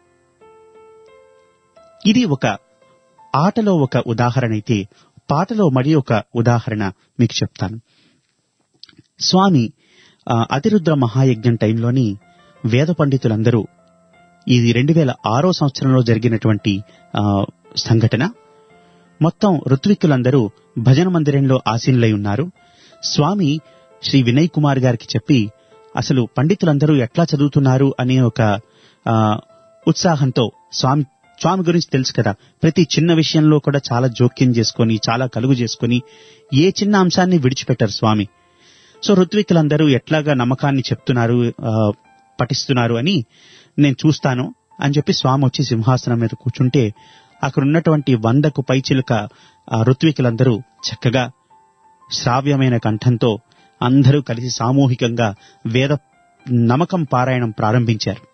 ఇది ఒక ఆటలో ఒక ఉదాహరణ అయితే, పాటలో మరి ఒక ఉదాహరణ మీకు చెప్తాను. స్వామి అతిరుద్ర మహాయజ్ఞం టైంలోని వేద పండితులందరూ, ఇది 2006 సంవత్సరంలో జరిగినటువంటి సంఘటన, మొత్తం ఋత్విక్కులందరూ భజన మందిరంలో ఆసీనులై ఉన్నారు. స్వామి శ్రీ వినయ్ కుమార్ గారికి చెప్పి అసలు పండితులందరూ ఎట్లా చదువుతున్నారు అనే ఒక ఉత్సాహంతో, స్వామి గురించి తెలుసు కదా, ప్రతి చిన్న విషయంలో కూడా చాలా జోక్యం చేసుకొని, చాలా కలుగు చేసుకొని, ఏ చిన్న అంశాన్ని విడిచిపెట్టారు స్వామి. సో ఋత్విక్కులందరూ ఎట్లాగా నమ్మకాన్ని చెప్తున్నారు, పఠిస్తున్నారు అని నేను చూస్తాను అని చెప్పి స్వామి వచ్చి సింహాసనం మీద కూర్చుంటే అక్కడ ఉన్నటువంటి 100కు పైచిలుక ఋత్వికులందరూ చక్కగా శ్రావ్యమైన కంఠంతో అందరూ కలిసి సామూహికంగా వేద నమకం పారాయణం ప్రారంభించారు.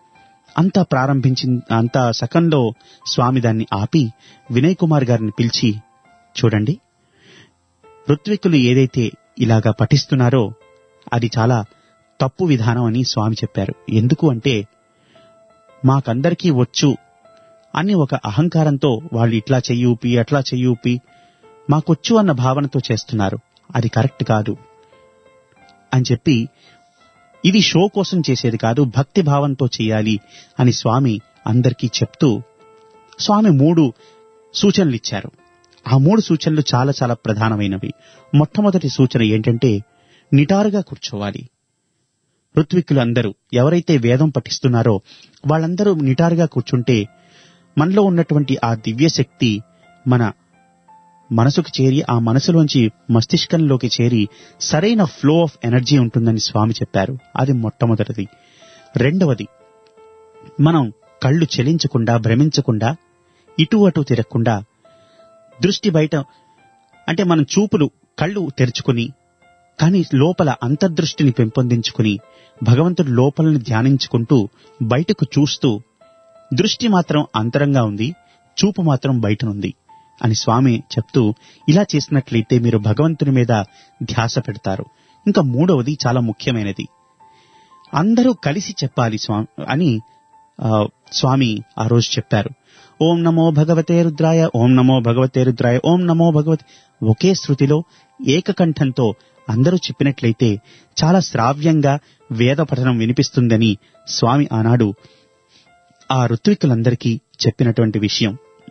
అంత సకంలో స్వామి దాన్ని ఆపి వినయ్ కుమార్ గారిని పిలిచి, చూడండి, ఋత్వికులు ఏదైతే ఇలాగా పఠిస్తున్నారో అది చాలా తప్పు విధానం అని స్వామి చెప్పారు. ఎందుకు అంటే మాకందరికీ వచ్చు అని ఒక అహంకారంతో వాళ్ళు ఇట్లా చెయ్యూపి అట్లా చెయ్యూపి మాకొచ్చు అన్న భావనతో చేస్తున్నారు. అది కరెక్ట్ కాదు అని చెప్పి, ఇది షో కోసం చేసేది కాదు, భక్తి భావంతో చేయాలి అని స్వామి అందరికీ చెప్తూ స్వామి 3 సూచనలు ఇచ్చారు. ఆ 3 సూచనలు చాలా చాలా ప్రధానమైనవి. మొట్టమొదటి సూచన ఏంటంటే నిటారుగా కూర్చోవాలి. ఋత్విక్కులు అందరూ ఎవరైతే వేదం పఠిస్తున్నారో వాళ్ళందరూ నిటారుగా కూర్చుంటే మనలో ఉన్నటువంటి ఆ దివ్యశక్తి మన మనసుకు చేరి, ఆ మనసులోంచి మస్తిష్కంలోకి చేరి సరైన ఫ్లో ఆఫ్ ఎనర్జీ ఉంటుందని స్వామి చెప్పారు. అది మొట్టమొదటిది. రెండవది, మనం కళ్ళు చెలించకుండా, భ్రమించకుండా, ఇటు అటు తిరగకుండా, దృష్టి బయట అంటే మనం చూపులు కళ్ళు తెరుచుకుని కానీ లోపల అంతర్దృష్టిని పెంపొందించుకుని భగవంతుడి లోపలని ధ్యానించుకుంటూ బయటకు చూస్తూ, దృష్టి మాత్రం అంతరంగా ఉంది, చూపు మాత్రం బయటనుంది అని స్వామి చెప్తూ, ఇలా చేసినట్లయితే మీరు భగవంతుని మీద ధ్యాస పెడతారు. ఇంకా మూడవది చాలా ముఖ్యమైనది, అందరూ కలిసి చెప్పాలి అని స్వామి ఆ రోజు చెప్పారు. ఓం నమో భగవతే రుద్రాయ, ఓం నమో భగవతే రుద్రాయ, ఓం నమో భగవతే, ఒకే శృతిలో ఏకకంఠంతో అందరూ చెప్పినట్లయితే చాలా శ్రావ్యంగా వేద పఠనం వినిపిస్తుందని స్వామి ఆనాడు ఆ ఋత్వికులందరికీ చెప్పినటువంటి విషయం.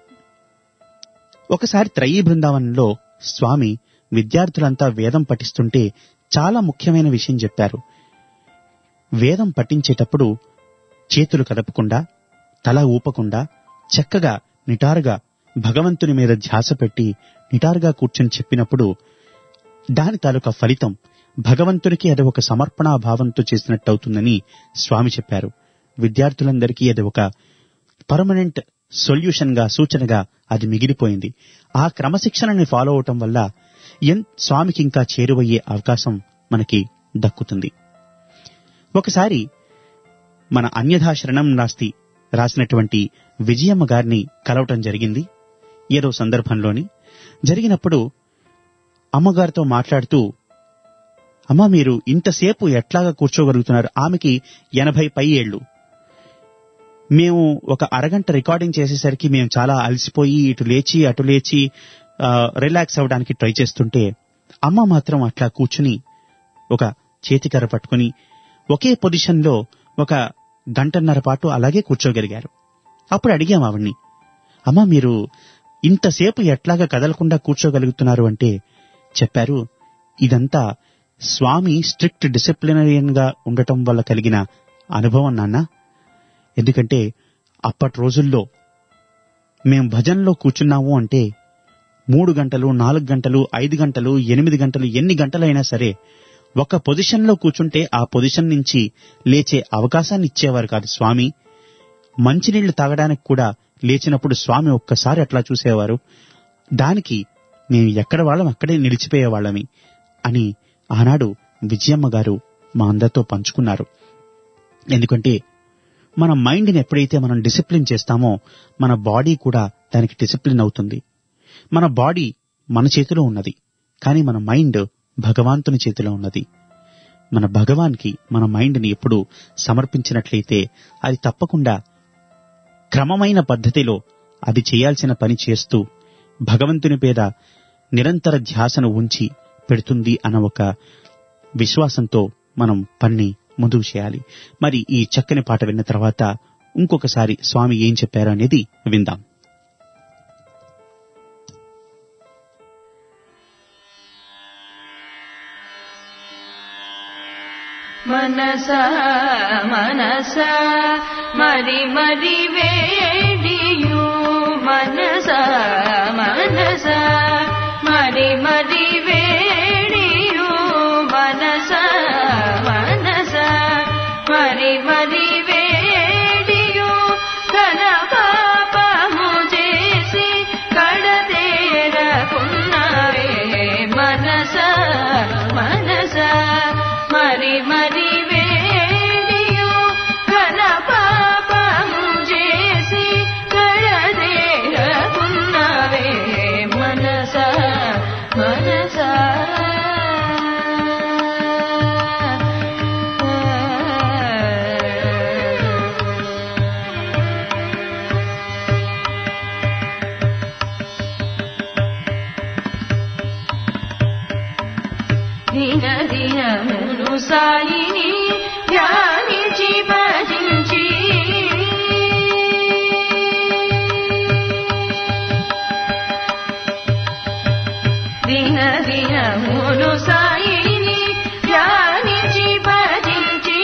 ఒకసారి త్రయీ బృందావనంలో స్వామి విద్యార్థులంతా వేదం పఠిస్తుంటే చాలా ముఖ్యమైన విషయం చెప్పారు. వేదం పఠించేటప్పుడు చేతులు కదపకుండా, తల ఊపకుండా, చక్కగా నిటారుగా భగవంతుని మీద ధ్యాస పెట్టి నిటారుగా కూర్చొని చెప్పినప్పుడు దాని తాలూకా ఫలితం భగవంతునికి అది ఒక సమర్పణా భావంతో చేసినట్టవుతుందని స్వామి చెప్పారు. విద్యార్థులందరికీ అది ఒక పర్మనెంట్ సొల్యూషన్ గా, సూచనగా అది మిగిలిపోయింది. ఆ క్రమశిక్షణని ఫాలో అవటం వల్ల స్వామికి ఇంకా చేరువయ్యే అవకాశం మనకి దక్కుతుంది. ఒకసారి మన అన్యథా శరణం రాసినటువంటి విజయమ్మ గారిని కలవటం జరిగింది. ఏదో సందర్భంలోని జరిగినప్పుడు అమ్మగారితో మాట్లాడుతూ, అమ్మ మీరు ఇంతసేపు ఎట్లాగా కూర్చోగలుగుతున్నారు? ఆమెకి 80 పై ఏళ్లు. మేము ఒక అరగంట రికార్డింగ్ చేసేసరికి మేము చాలా అలసిపోయి ఇటు లేచి అటు లేచి రిలాక్స్ అవ్వడానికి ట్రై చేస్తుంటే అమ్మ మాత్రం అట్లా కూర్చుని ఒక చేతికర్ర పట్టుకుని ఒకే పొజిషన్లో ఒక గంటన్నర పాటు అలాగే కూర్చోగలిగారు. అప్పుడు అడిగాం ఆవిడ్ని, అమ్మ మీరు ఇంతసేపు ఎట్లాగా కదలకుండా కూర్చోగలుగుతున్నారు అంటే చెప్పారు, ఇదంతా స్వామి స్ట్రిక్ట్ డిసిప్లినరియన్ గా ఉండటం వల్ల కలిగిన అనుభవం నాన్న. ఎందుకంటే అప్పటి రోజుల్లో మేం భజనలో కూర్చున్నాము అంటే 3 గంటలు, 4 గంటలు, 5 గంటలు, 8 గంటలు, ఎన్ని గంటలైనా సరే ఒక పొజిషన్లో కూర్చుంటే ఆ పొజిషన్ నుంచి లేచే అవకాశాన్ని ఇచ్చేవారు కాదు స్వామి. మంచినీళ్లు తాగడానికి కూడా లేచినప్పుడు స్వామి ఒక్కసారి అట్లా చూసేవారు. దానికి మేము ఎక్కడ వాళ్ళం అక్కడే నిలిచిపోయేవాళ్ళమి అని ఆనాడు విజయమ్మ గారు మా అందరితో పంచుకున్నారు. ఎందుకంటే మన మైండ్ని ఎప్పుడైతే మనం డిసిప్లిన్ చేస్తామో మన బాడీ కూడా దానికి డిసిప్లిన్ అవుతుంది. మన బాడీ మన చేతిలో ఉన్నది, కానీ మన మైండ్ భగవంతుని చేతిలో ఉన్నది. మన భగవాన్కి మన మైండ్ని ఎప్పుడు సమర్పించినట్లయితే అది తప్పకుండా క్రమమైన పద్ధతిలో అది చేయాల్సిన పని చేస్తూ భగవంతుని మీద నిరంతర ధ్యాసను ఉంచి పెడుతుంది అన్న ఒక విశ్వాసంతో మనం పని ముందుకు చేయాలి. మరి ఈ చక్కని పాట విన్న తర్వాత ఇంకొకసారి స్వామి ఏం చెప్పారు అనేది విందాం. మనస మనస మరి మరి వేడియు మనస మనస మరి మరి వేడియు మనస మనస మరి మరి వేడియు ఘన పాపము చేసి కడతేరకున్నవే మనస మనస మరి మరి వేడియు ఘన పాపము చేసి కడతేరకున్నవే మనస మనస దిన దినమును సాయిని ధ్యానించి భజించి దిన దినమును సాయిని ధ్యానించి భజించి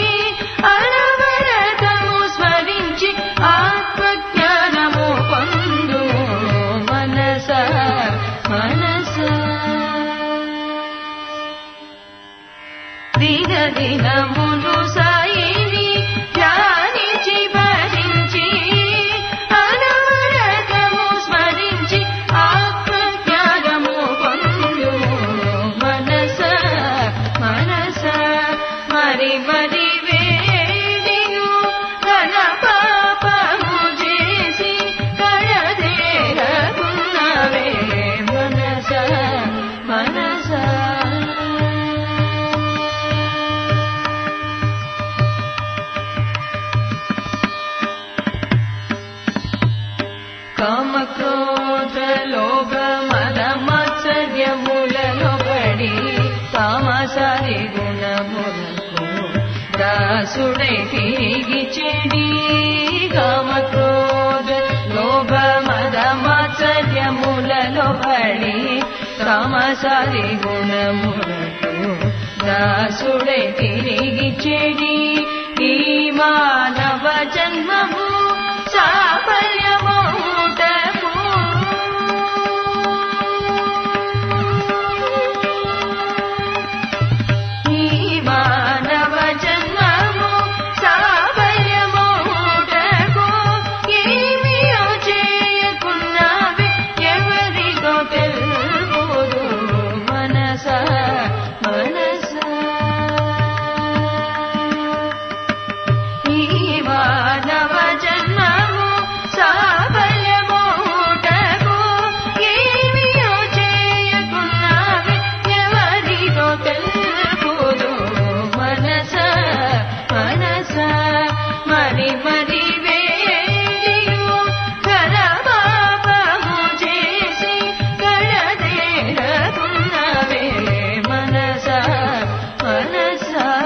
అనవరతము స్మరించి ఆత్మజ్ఞానము పొందు మనస మనస దిన దినమును సాయిని ధ్యానించి భజించి అనవరతము స్మరించి ఆత్మజ్ఞానము పొందు మనస మనస మరి మరి వేడియు ఘన పాపము చేసి కడతేరకున్నవే మనస మనస కామ క్రోధ లోభ మద మాత్సర్యములలో పడి కామసారి గుణములకు దాసుడై తిరిగి చెడి కామ క్రోధ లోభ మద మాత్సర్యములలో పడి కామసారి గుణములకు దాసుడై తిరిగి చెడి ఈ మానవ జన్మము సాఫల్యమౌటకు ఈ మానవ జన్మము సాఫల్యమౌటకు ఏమియో చేయకున్నవి ఎవరికో తెలుపుదు మనస మనస ఈ మానవ జన్మము సాఫల్యమౌటకు ఏమియో చేయకున్నవి ఎవరికో తెలుపుదు మనస మనస మరి మరి వేడియు ఘన పాపము చేసి కడతేరకున్నవే మనస మనస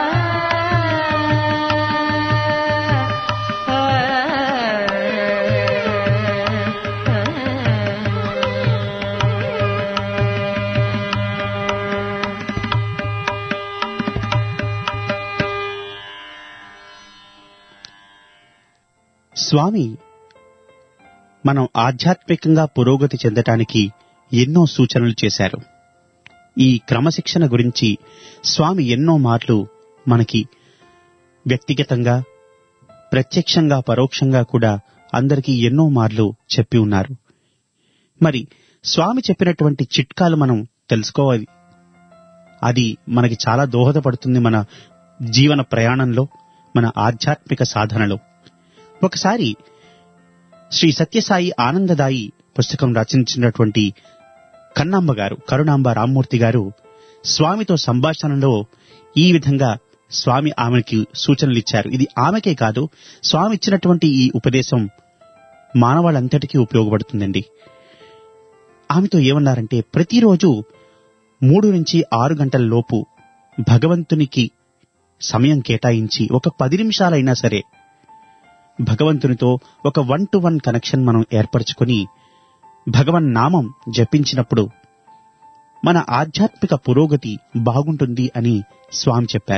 స్వామి మనం ఆధ్యాత్మికంగా పురోగతి చెందటానికి ఎన్నో సూచనలు చేశారు. ఈ క్రమశిక్షణ గురించి స్వామి ఎన్నో మార్లు మనకి వ్యక్తిగతంగా, ప్రత్యక్షంగా, పరోక్షంగా కూడా అందరికీ ఎన్నో మార్లు చెప్పి ఉన్నారు. మరి స్వామి చెప్పినటువంటి చిట్కాలు మనం తెలుసుకోవాలి. అది మనకి చాలా దోహదపడుతుంది మన జీవన ప్రయాణంలో, మన ఆధ్యాత్మిక సాధనలో. ఒకసారి శ్రీ సత్యసాయి ఆనందదాయి పుస్తకం రచించినటువంటి కన్నాంబ గారు, కరుణాంబ రామ్మూర్తి గారు స్వామితో సంభాషణలో ఈ విధంగా స్వామి ఆమెకి సూచనలు ఇచ్చారు. ఇది ఆమెకే కాదు, స్వామి ఇచ్చినటువంటి ఈ ఉపదేశం మానవాళంతటికీ ఉపయోగపడుతుందండి. ఆమెతో ఏమన్నారంటే, ప్రతిరోజు 3 నుంచి 6 గంటల లోపు భగవంతునికి సమయం కేటాయించి ఒక 10 నిమిషాలైనా సరే భగవంతునితో ఒక 1-to-1 కనెక్షన్ మనం ఏర్పరచుకొని భగవన్ నామం జపించినప్పుడు మన ఆధ్యాత్మిక పురోగతి బాగుంటుంది అని స్వామి చెప్పారు.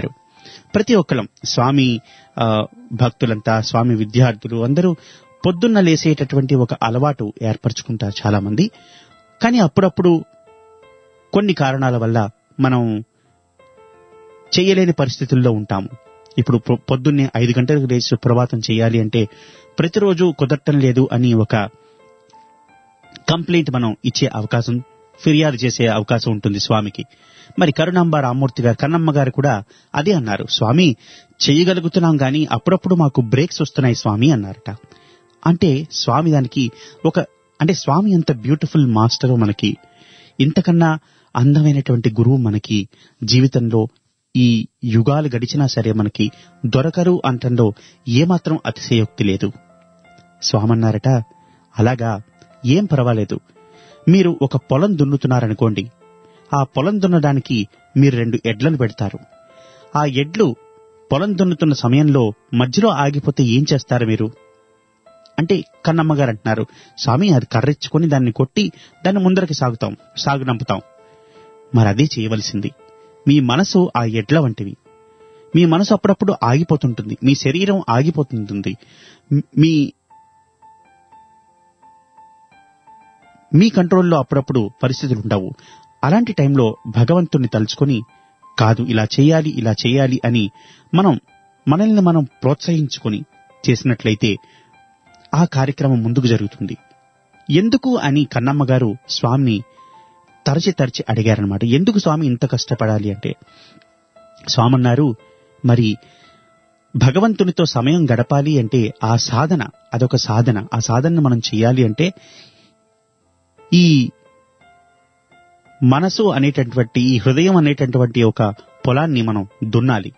ప్రతి ఒక్కరం స్వామి భక్తులంతా, స్వామి విద్యార్థులు అందరూ పొద్దున్న లేసేటటువంటి ఒక అలవాటు ఏర్పరచుకుంటారు చాలా మంది. కానీ అప్పుడప్పుడు కొన్ని కారణాల వల్ల మనం చేయలేని పరిస్థితుల్లో ఉంటాము. ఇప్పుడు పొద్దున్నే 5 గంటలకు లేచి సుప్రభాతం చేయాలి అంటే ప్రతిరోజు కుదరటం లేదు అని ఒక కంప్లైంట్ మనం ఇచ్చే అవకాశం, ఫిర్యాదు చేసే అవకాశం ఉంటుంది స్వామికి. మరి కరుణాంబ రామ్మూర్తి గారు, కన్నమ్మ గారు కూడా అదే అన్నారు. స్వామి చేయగలుగుతున్నాం గాని అప్పుడప్పుడు మాకు బ్రేక్స్ వస్తున్నాయి స్వామి అన్నారట. అంటే స్వామి దానికి అంటే స్వామి ఎంత బ్యూటిఫుల్ మాస్టరో, మనకి ఇంతకన్నా అందమైనటువంటి గురువు మనకి జీవితంలో ఈ యుగాలు గడిచినా సరే మనకి దొరకరు అంటంలో ఏమాత్రం అతిశయోక్తి లేదు. స్వామి అన్నారట, అలాగా ఏం పర్వాలేదు, మీరు ఒక పొలం దున్నుతున్నారనుకోండి, ఆ పొలం దున్నడానికి మీరు 2 ఎడ్లను పెడతారు. ఆ ఎడ్లు పొలం దున్నుతున్న సమయంలో మధ్యలో ఆగిపోతే ఏం చేస్తారు మీరు అంటే కన్నమ్మగారు అంటున్నారు, స్వామి అది కర్రెచ్చుకొని దాన్ని కొట్టి దాన్ని ముందరికి సాగునంపుతాం. మరి అదే చేయవలసింది. మీ మనసు ఆ ఎడ్ల వంటివి. మీ మనసు అప్పుడప్పుడు ఆగిపోతుంటుంది, మీ శరీరం ఆగిపోతుంటుంది, మీ కంట్రోల్లో అప్పుడప్పుడు పరిస్థితులు ఉండవు. అలాంటి టైంలో భగవంతుణ్ణి తలుచుకొని, కాదు ఇలా చేయాలి అని మనల్ని మనం ప్రోత్సహించుకొని చేసినట్లయితే ఆ కార్యక్రమం ముందుకు జరుగుతుంది. ఎందుకు అని కన్నమ్మ గారు స్వామిని తరచి అడిగారనమాట. ఎందుకు స్వామి ఇంత కష్టపడాలి అంటే, స్వామి అన్నారు, మరి భగవంతునితో సమయం గడపాలి అంటే ఆ సాధన, అదొక సాధన. ఆ సాధనను మనం చేయాలి అంటే ఈ మనసు అనేటటువంటి, ఈ హృదయం అనేటటువంటి ఒక పొలాన్ని మనం దున్నాలి.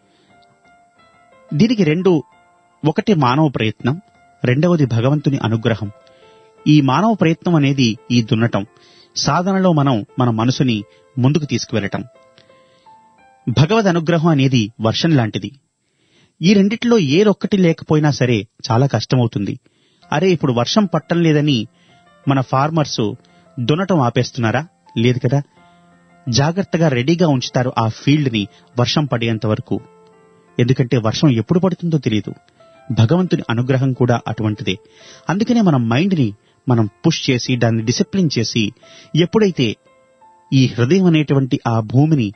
దీనికి 2, ఒకటి మానవ ప్రయత్నం, రెండవది భగవంతుని అనుగ్రహం. ఈ మానవ ప్రయత్నం అనేది ఈ దున్నటం, సాధనలో మనం మన మనసుని ముందుకు తీసుకువెళ్ళటం. భగవద్ అనుగ్రహం అనేది వర్షం లాంటిది. ఈ రెండిట్లో ఏదొక్కటి లేకపోయినా సరే చాలా కష్టమవుతుంది. అరే ఇప్పుడు వర్షం పట్టం లేదని మన ఫార్మర్స్ దున్నటం ఆపేస్తున్నారా? లేదు కదా. జాగ్రత్తగా రెడీగా ఉంచుతారు ఆ ఫీల్డ్ ని వర్షం పడేంత వరకు. ఎందుకంటే వర్షం ఎప్పుడు పడుతుందో తెలియదు. భగవంతుని అనుగ్రహం కూడా అటువంటిదే. అందుకనే మన మైండ్ ని మనం పుష్ చేసి, దాన్ని డిసిప్లిన్ చేసి, ఎప్పుడైతే ఈ హృదయం అనేటువంటి ఆ భూమిని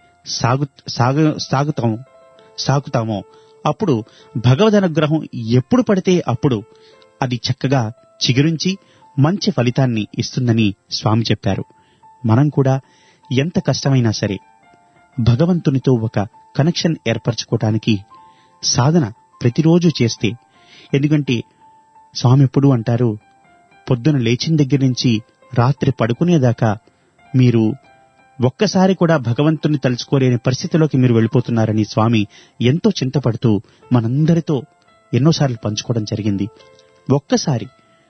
సాగుతామో అప్పుడు భగవద్ అనుగ్రహం ఎప్పుడు పడితే అప్పుడు అది చక్కగా చిగురించి మంచి ఫలితాన్ని ఇస్తుందని స్వామి చెప్పారు. మనం కూడా ఎంత కష్టమైనా సరే భగవంతునితో ఒక కనెక్షన్ ఏర్పరచుకోవటానికి సాధన ప్రతిరోజు చేస్తే, ఎందుకంటే స్వామి ఎప్పుడు అంటారు, పొద్దున లేచిన దగ్గర నుంచి రాత్రి పడుకునేదాకా మీరు ఒక్కసారి కూడా భగవంతుని తలుచుకోలేని పరిస్థితిలోకి మీరు వెళ్ళిపోతున్నారని స్వామి ఎంతో చింతపడుతూ మనందరితో ఎన్నోసార్లు పంచుకోవడం జరిగింది. ఒక్కసారి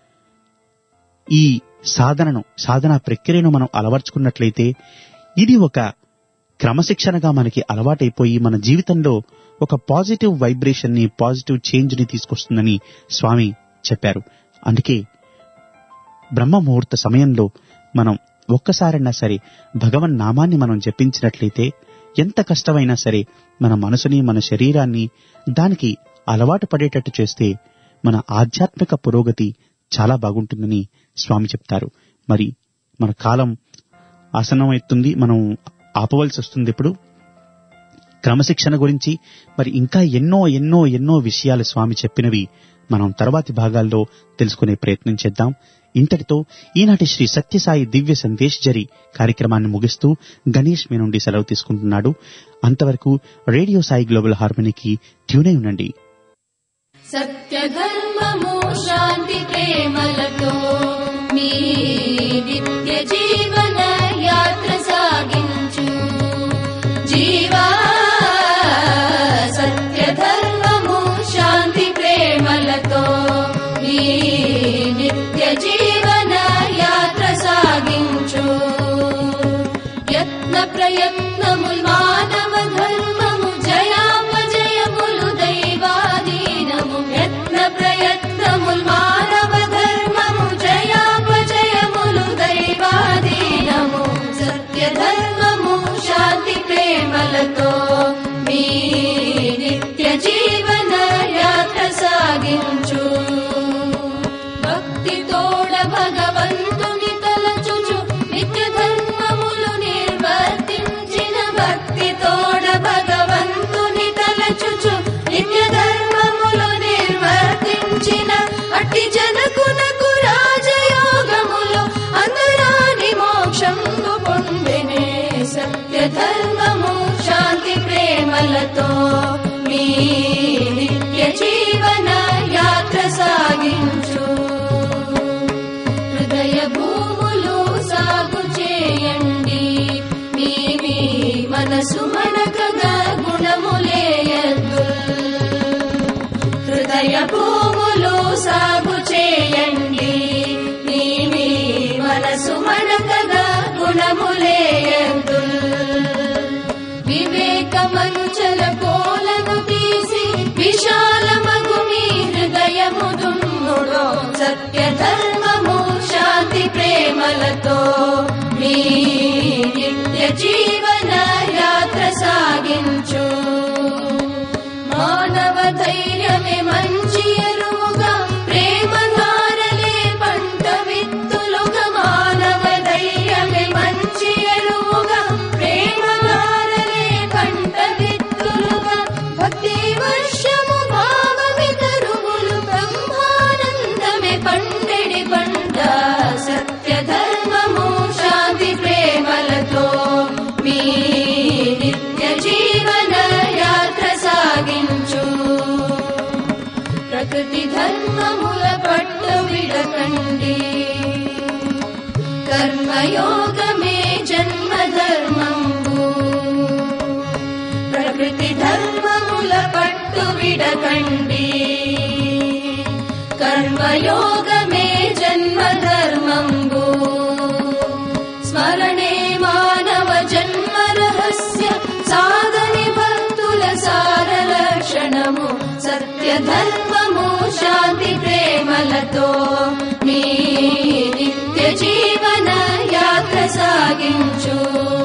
ఈ సాధనా ప్రక్రియను మనం అలవర్చుకున్నట్లయితే ఇది ఒక క్రమశిక్షణగా మనకి అలవాటైపోయి మన జీవితంలో ఒక పాజిటివ్ వైబ్రేషన్ ని, పాజిటివ్ చేంజ్ ని తీసుకొస్తుందని స్వామి చెప్పారు. అందుకే బ్రహ్మ ముహూర్త సమయంలో మనం ఒక్కసారైనా సరే భగవన్ నామాన్ని మనం జపించినట్లయితే ఎంత కష్టమైనా సరే మన మనసుని, మన శరీరాన్ని దానికి అలవాటు పడేటట్టు చేస్తే మన ఆధ్యాత్మిక పురోగతి చాలా బాగుంటుందని స్వామి చెప్తారు. మరి మన కాలం ఆసన్నమవుతుంది, మనం ఆపవలసి వస్తుంది. ఇప్పుడు క్రమశిక్షణ గురించి మరి ఇంకా ఎన్నో ఎన్నో ఎన్నో విషయాలు స్వామి చెప్పినవి మనం తర్వాతి భాగాల్లో తెలుసుకునే ప్రయత్నం చేద్దాం. ఇంతటితో ఈనాటి శ్రీ సత్యసాయి దివ్య సందేశ్ జరి కార్యక్రమాన్ని ముగిస్తూ గణేష్ మీ నుండి సెలవు తీసుకుంటున్నాడు. అంతవరకు రేడియో సాయి గ్లోబల్ హార్మనీకి ట్యూనై ఉండండి. సత్యధర్మము శాంతి ప్రేమలతో మీ నిత్య జీవన యాత్ర సాగించు జీవా. సత్యధర్మము శాంతి ప్రేమలతో మీ నిత్య జీవన యాత్ర సాగించు. యత్న ప్రయత్నముల్ మానవ ధర్మము జయాపజయములు దైవాధీనము. యత్న ప్రయత్నముల్ మానవ తోడ భగవంతుని తలచుచు నిత్య ధర్మములు నిర్వర్తించిన భక్తి తోడ భగవంతుని తలచుచు నిత్య ధర్మములు నిర్వర్తించిన అట్టి జనకునకు రాజయోగములు అందరాని మోక్షంబు పొందెనే. సత్య ధర్మము శాంతి ప్రేమలతో మీ నిత్య జీవన యాత్ర సాగించు. హృదయ భూములు సాగు చేయండి, మీ మీ మనసు మనకగా గుణములేయద్దు. హృదయ భూములు సాగు చేయండి, మీ మీ మనసు మనకగా గుణములేయద్దు. వివేకమనుచల కోలను తీసి విశాలమగు మీ హృదయము దున్నుడో. సత్య ధర్మము శాంతి ప్రేమలతో మీ నిత్య జీవన యాత్ర సాగించు. మానవ ధైర్యమే మంచి ఎరువుగా, ప్రేమ ధారలే పంట విత్తులుగా. మానవ ధైర్యమే మంచి ఎరువుగా, ప్రేమ ధారలే పంట విత్తులుగా. భక్తి వర్షము భావమి తరువులు, బ్రహ్మానందమే పండెడి పంట. సత్య ధర్మము శాంతి ప్రేమలతో మీ నిత్య జీవన యాత్ర సాగించు. ప్రకృతి ధర్మముల పట్టు విడకండి, కర్మయోగమే జన్మ ధర్మంబు. ప్రకృతి ధర్మముల పట్టు విడకండి, కర్మయోగమే జన్మ ధర్మంబు. స్మరణే మానవ జన్మ రహస్య, సాధని భక్తుల సార లక్షణము. సత్య ధర్మము శాంతి ప్రేమలతో మీ నిత్య జీవన యాత్ర సాగించు.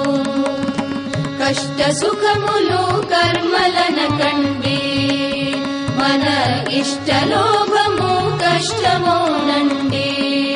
కష్ట సుఖములు కర్మలనకండి, మన ఇష్టలోభము కష్టమోనండి.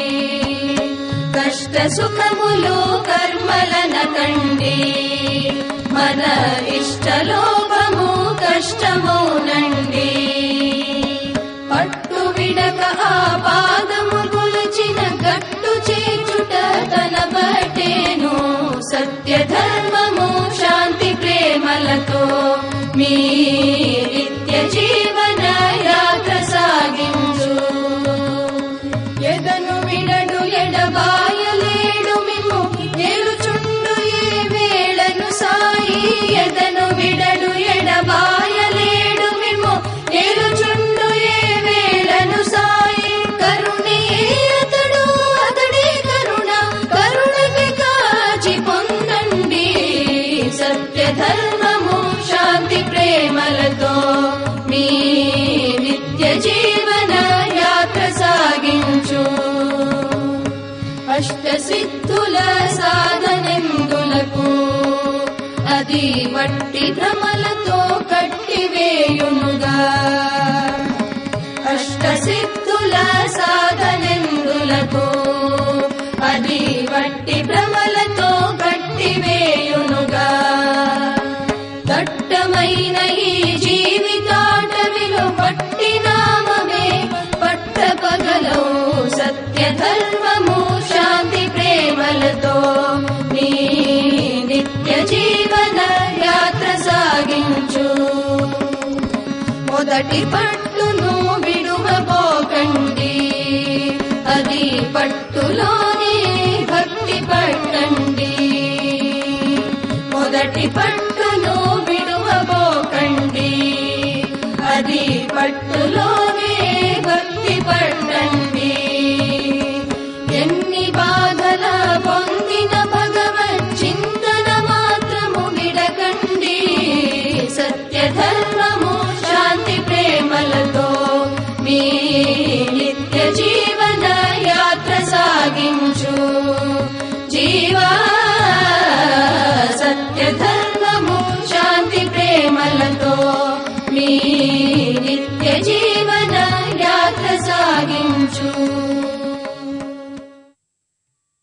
కష్ట సుఖములు కర్మలనకండి, మన ఇష్టలోభము కష్టమోనండి. పట్టు విడక ఆ పాదము కొలచిన గట్టు చేచుట తన బట్టేను. సత్య ధర్మము శాంతి ప్రేమలతో మీ నిత్య జీవన యాత్ర సాగించు. ఎదను విడడు ఎడబాయలేడు మిమ్ము, ఏలుచుండు ఏ వేళను సాయి. ఎదను విడడు ఎడబాయలేడు మిమ్ము, ఏలుచుండు ఏ వేళను సాయి. కరుణే అతడు, అతడే కరుణ, కరుణకి కాచి పొందండి. సత్య ధర్మము శాంతి ప్రేమలతో మీ నిత్య జీవన యాత్ర సాగించు. అష్ట సిద్ధుల సాధనెందులకు, అది వట్టి భ్రమలతో కట్టివేయునుగా. అష్ట సిద్ధుల సాధనెందులకు, అది వట్టి భ్రమలతో కట్టివేయునుగా. దట్టమైన ఈ జీవితాటవిలో పట్టి నామమే పట్టపగలో. సత్య ధర్మము శాంతి ప్రేమలతో మీ నిత్య జీవన యాత్ర సాగించు. మొదటి పట్టును విడువబోకండి, అది పట్టులోనే భక్తి పట్టండి. మొదటి పట్టును విడువబోకండి, అది పట్టులో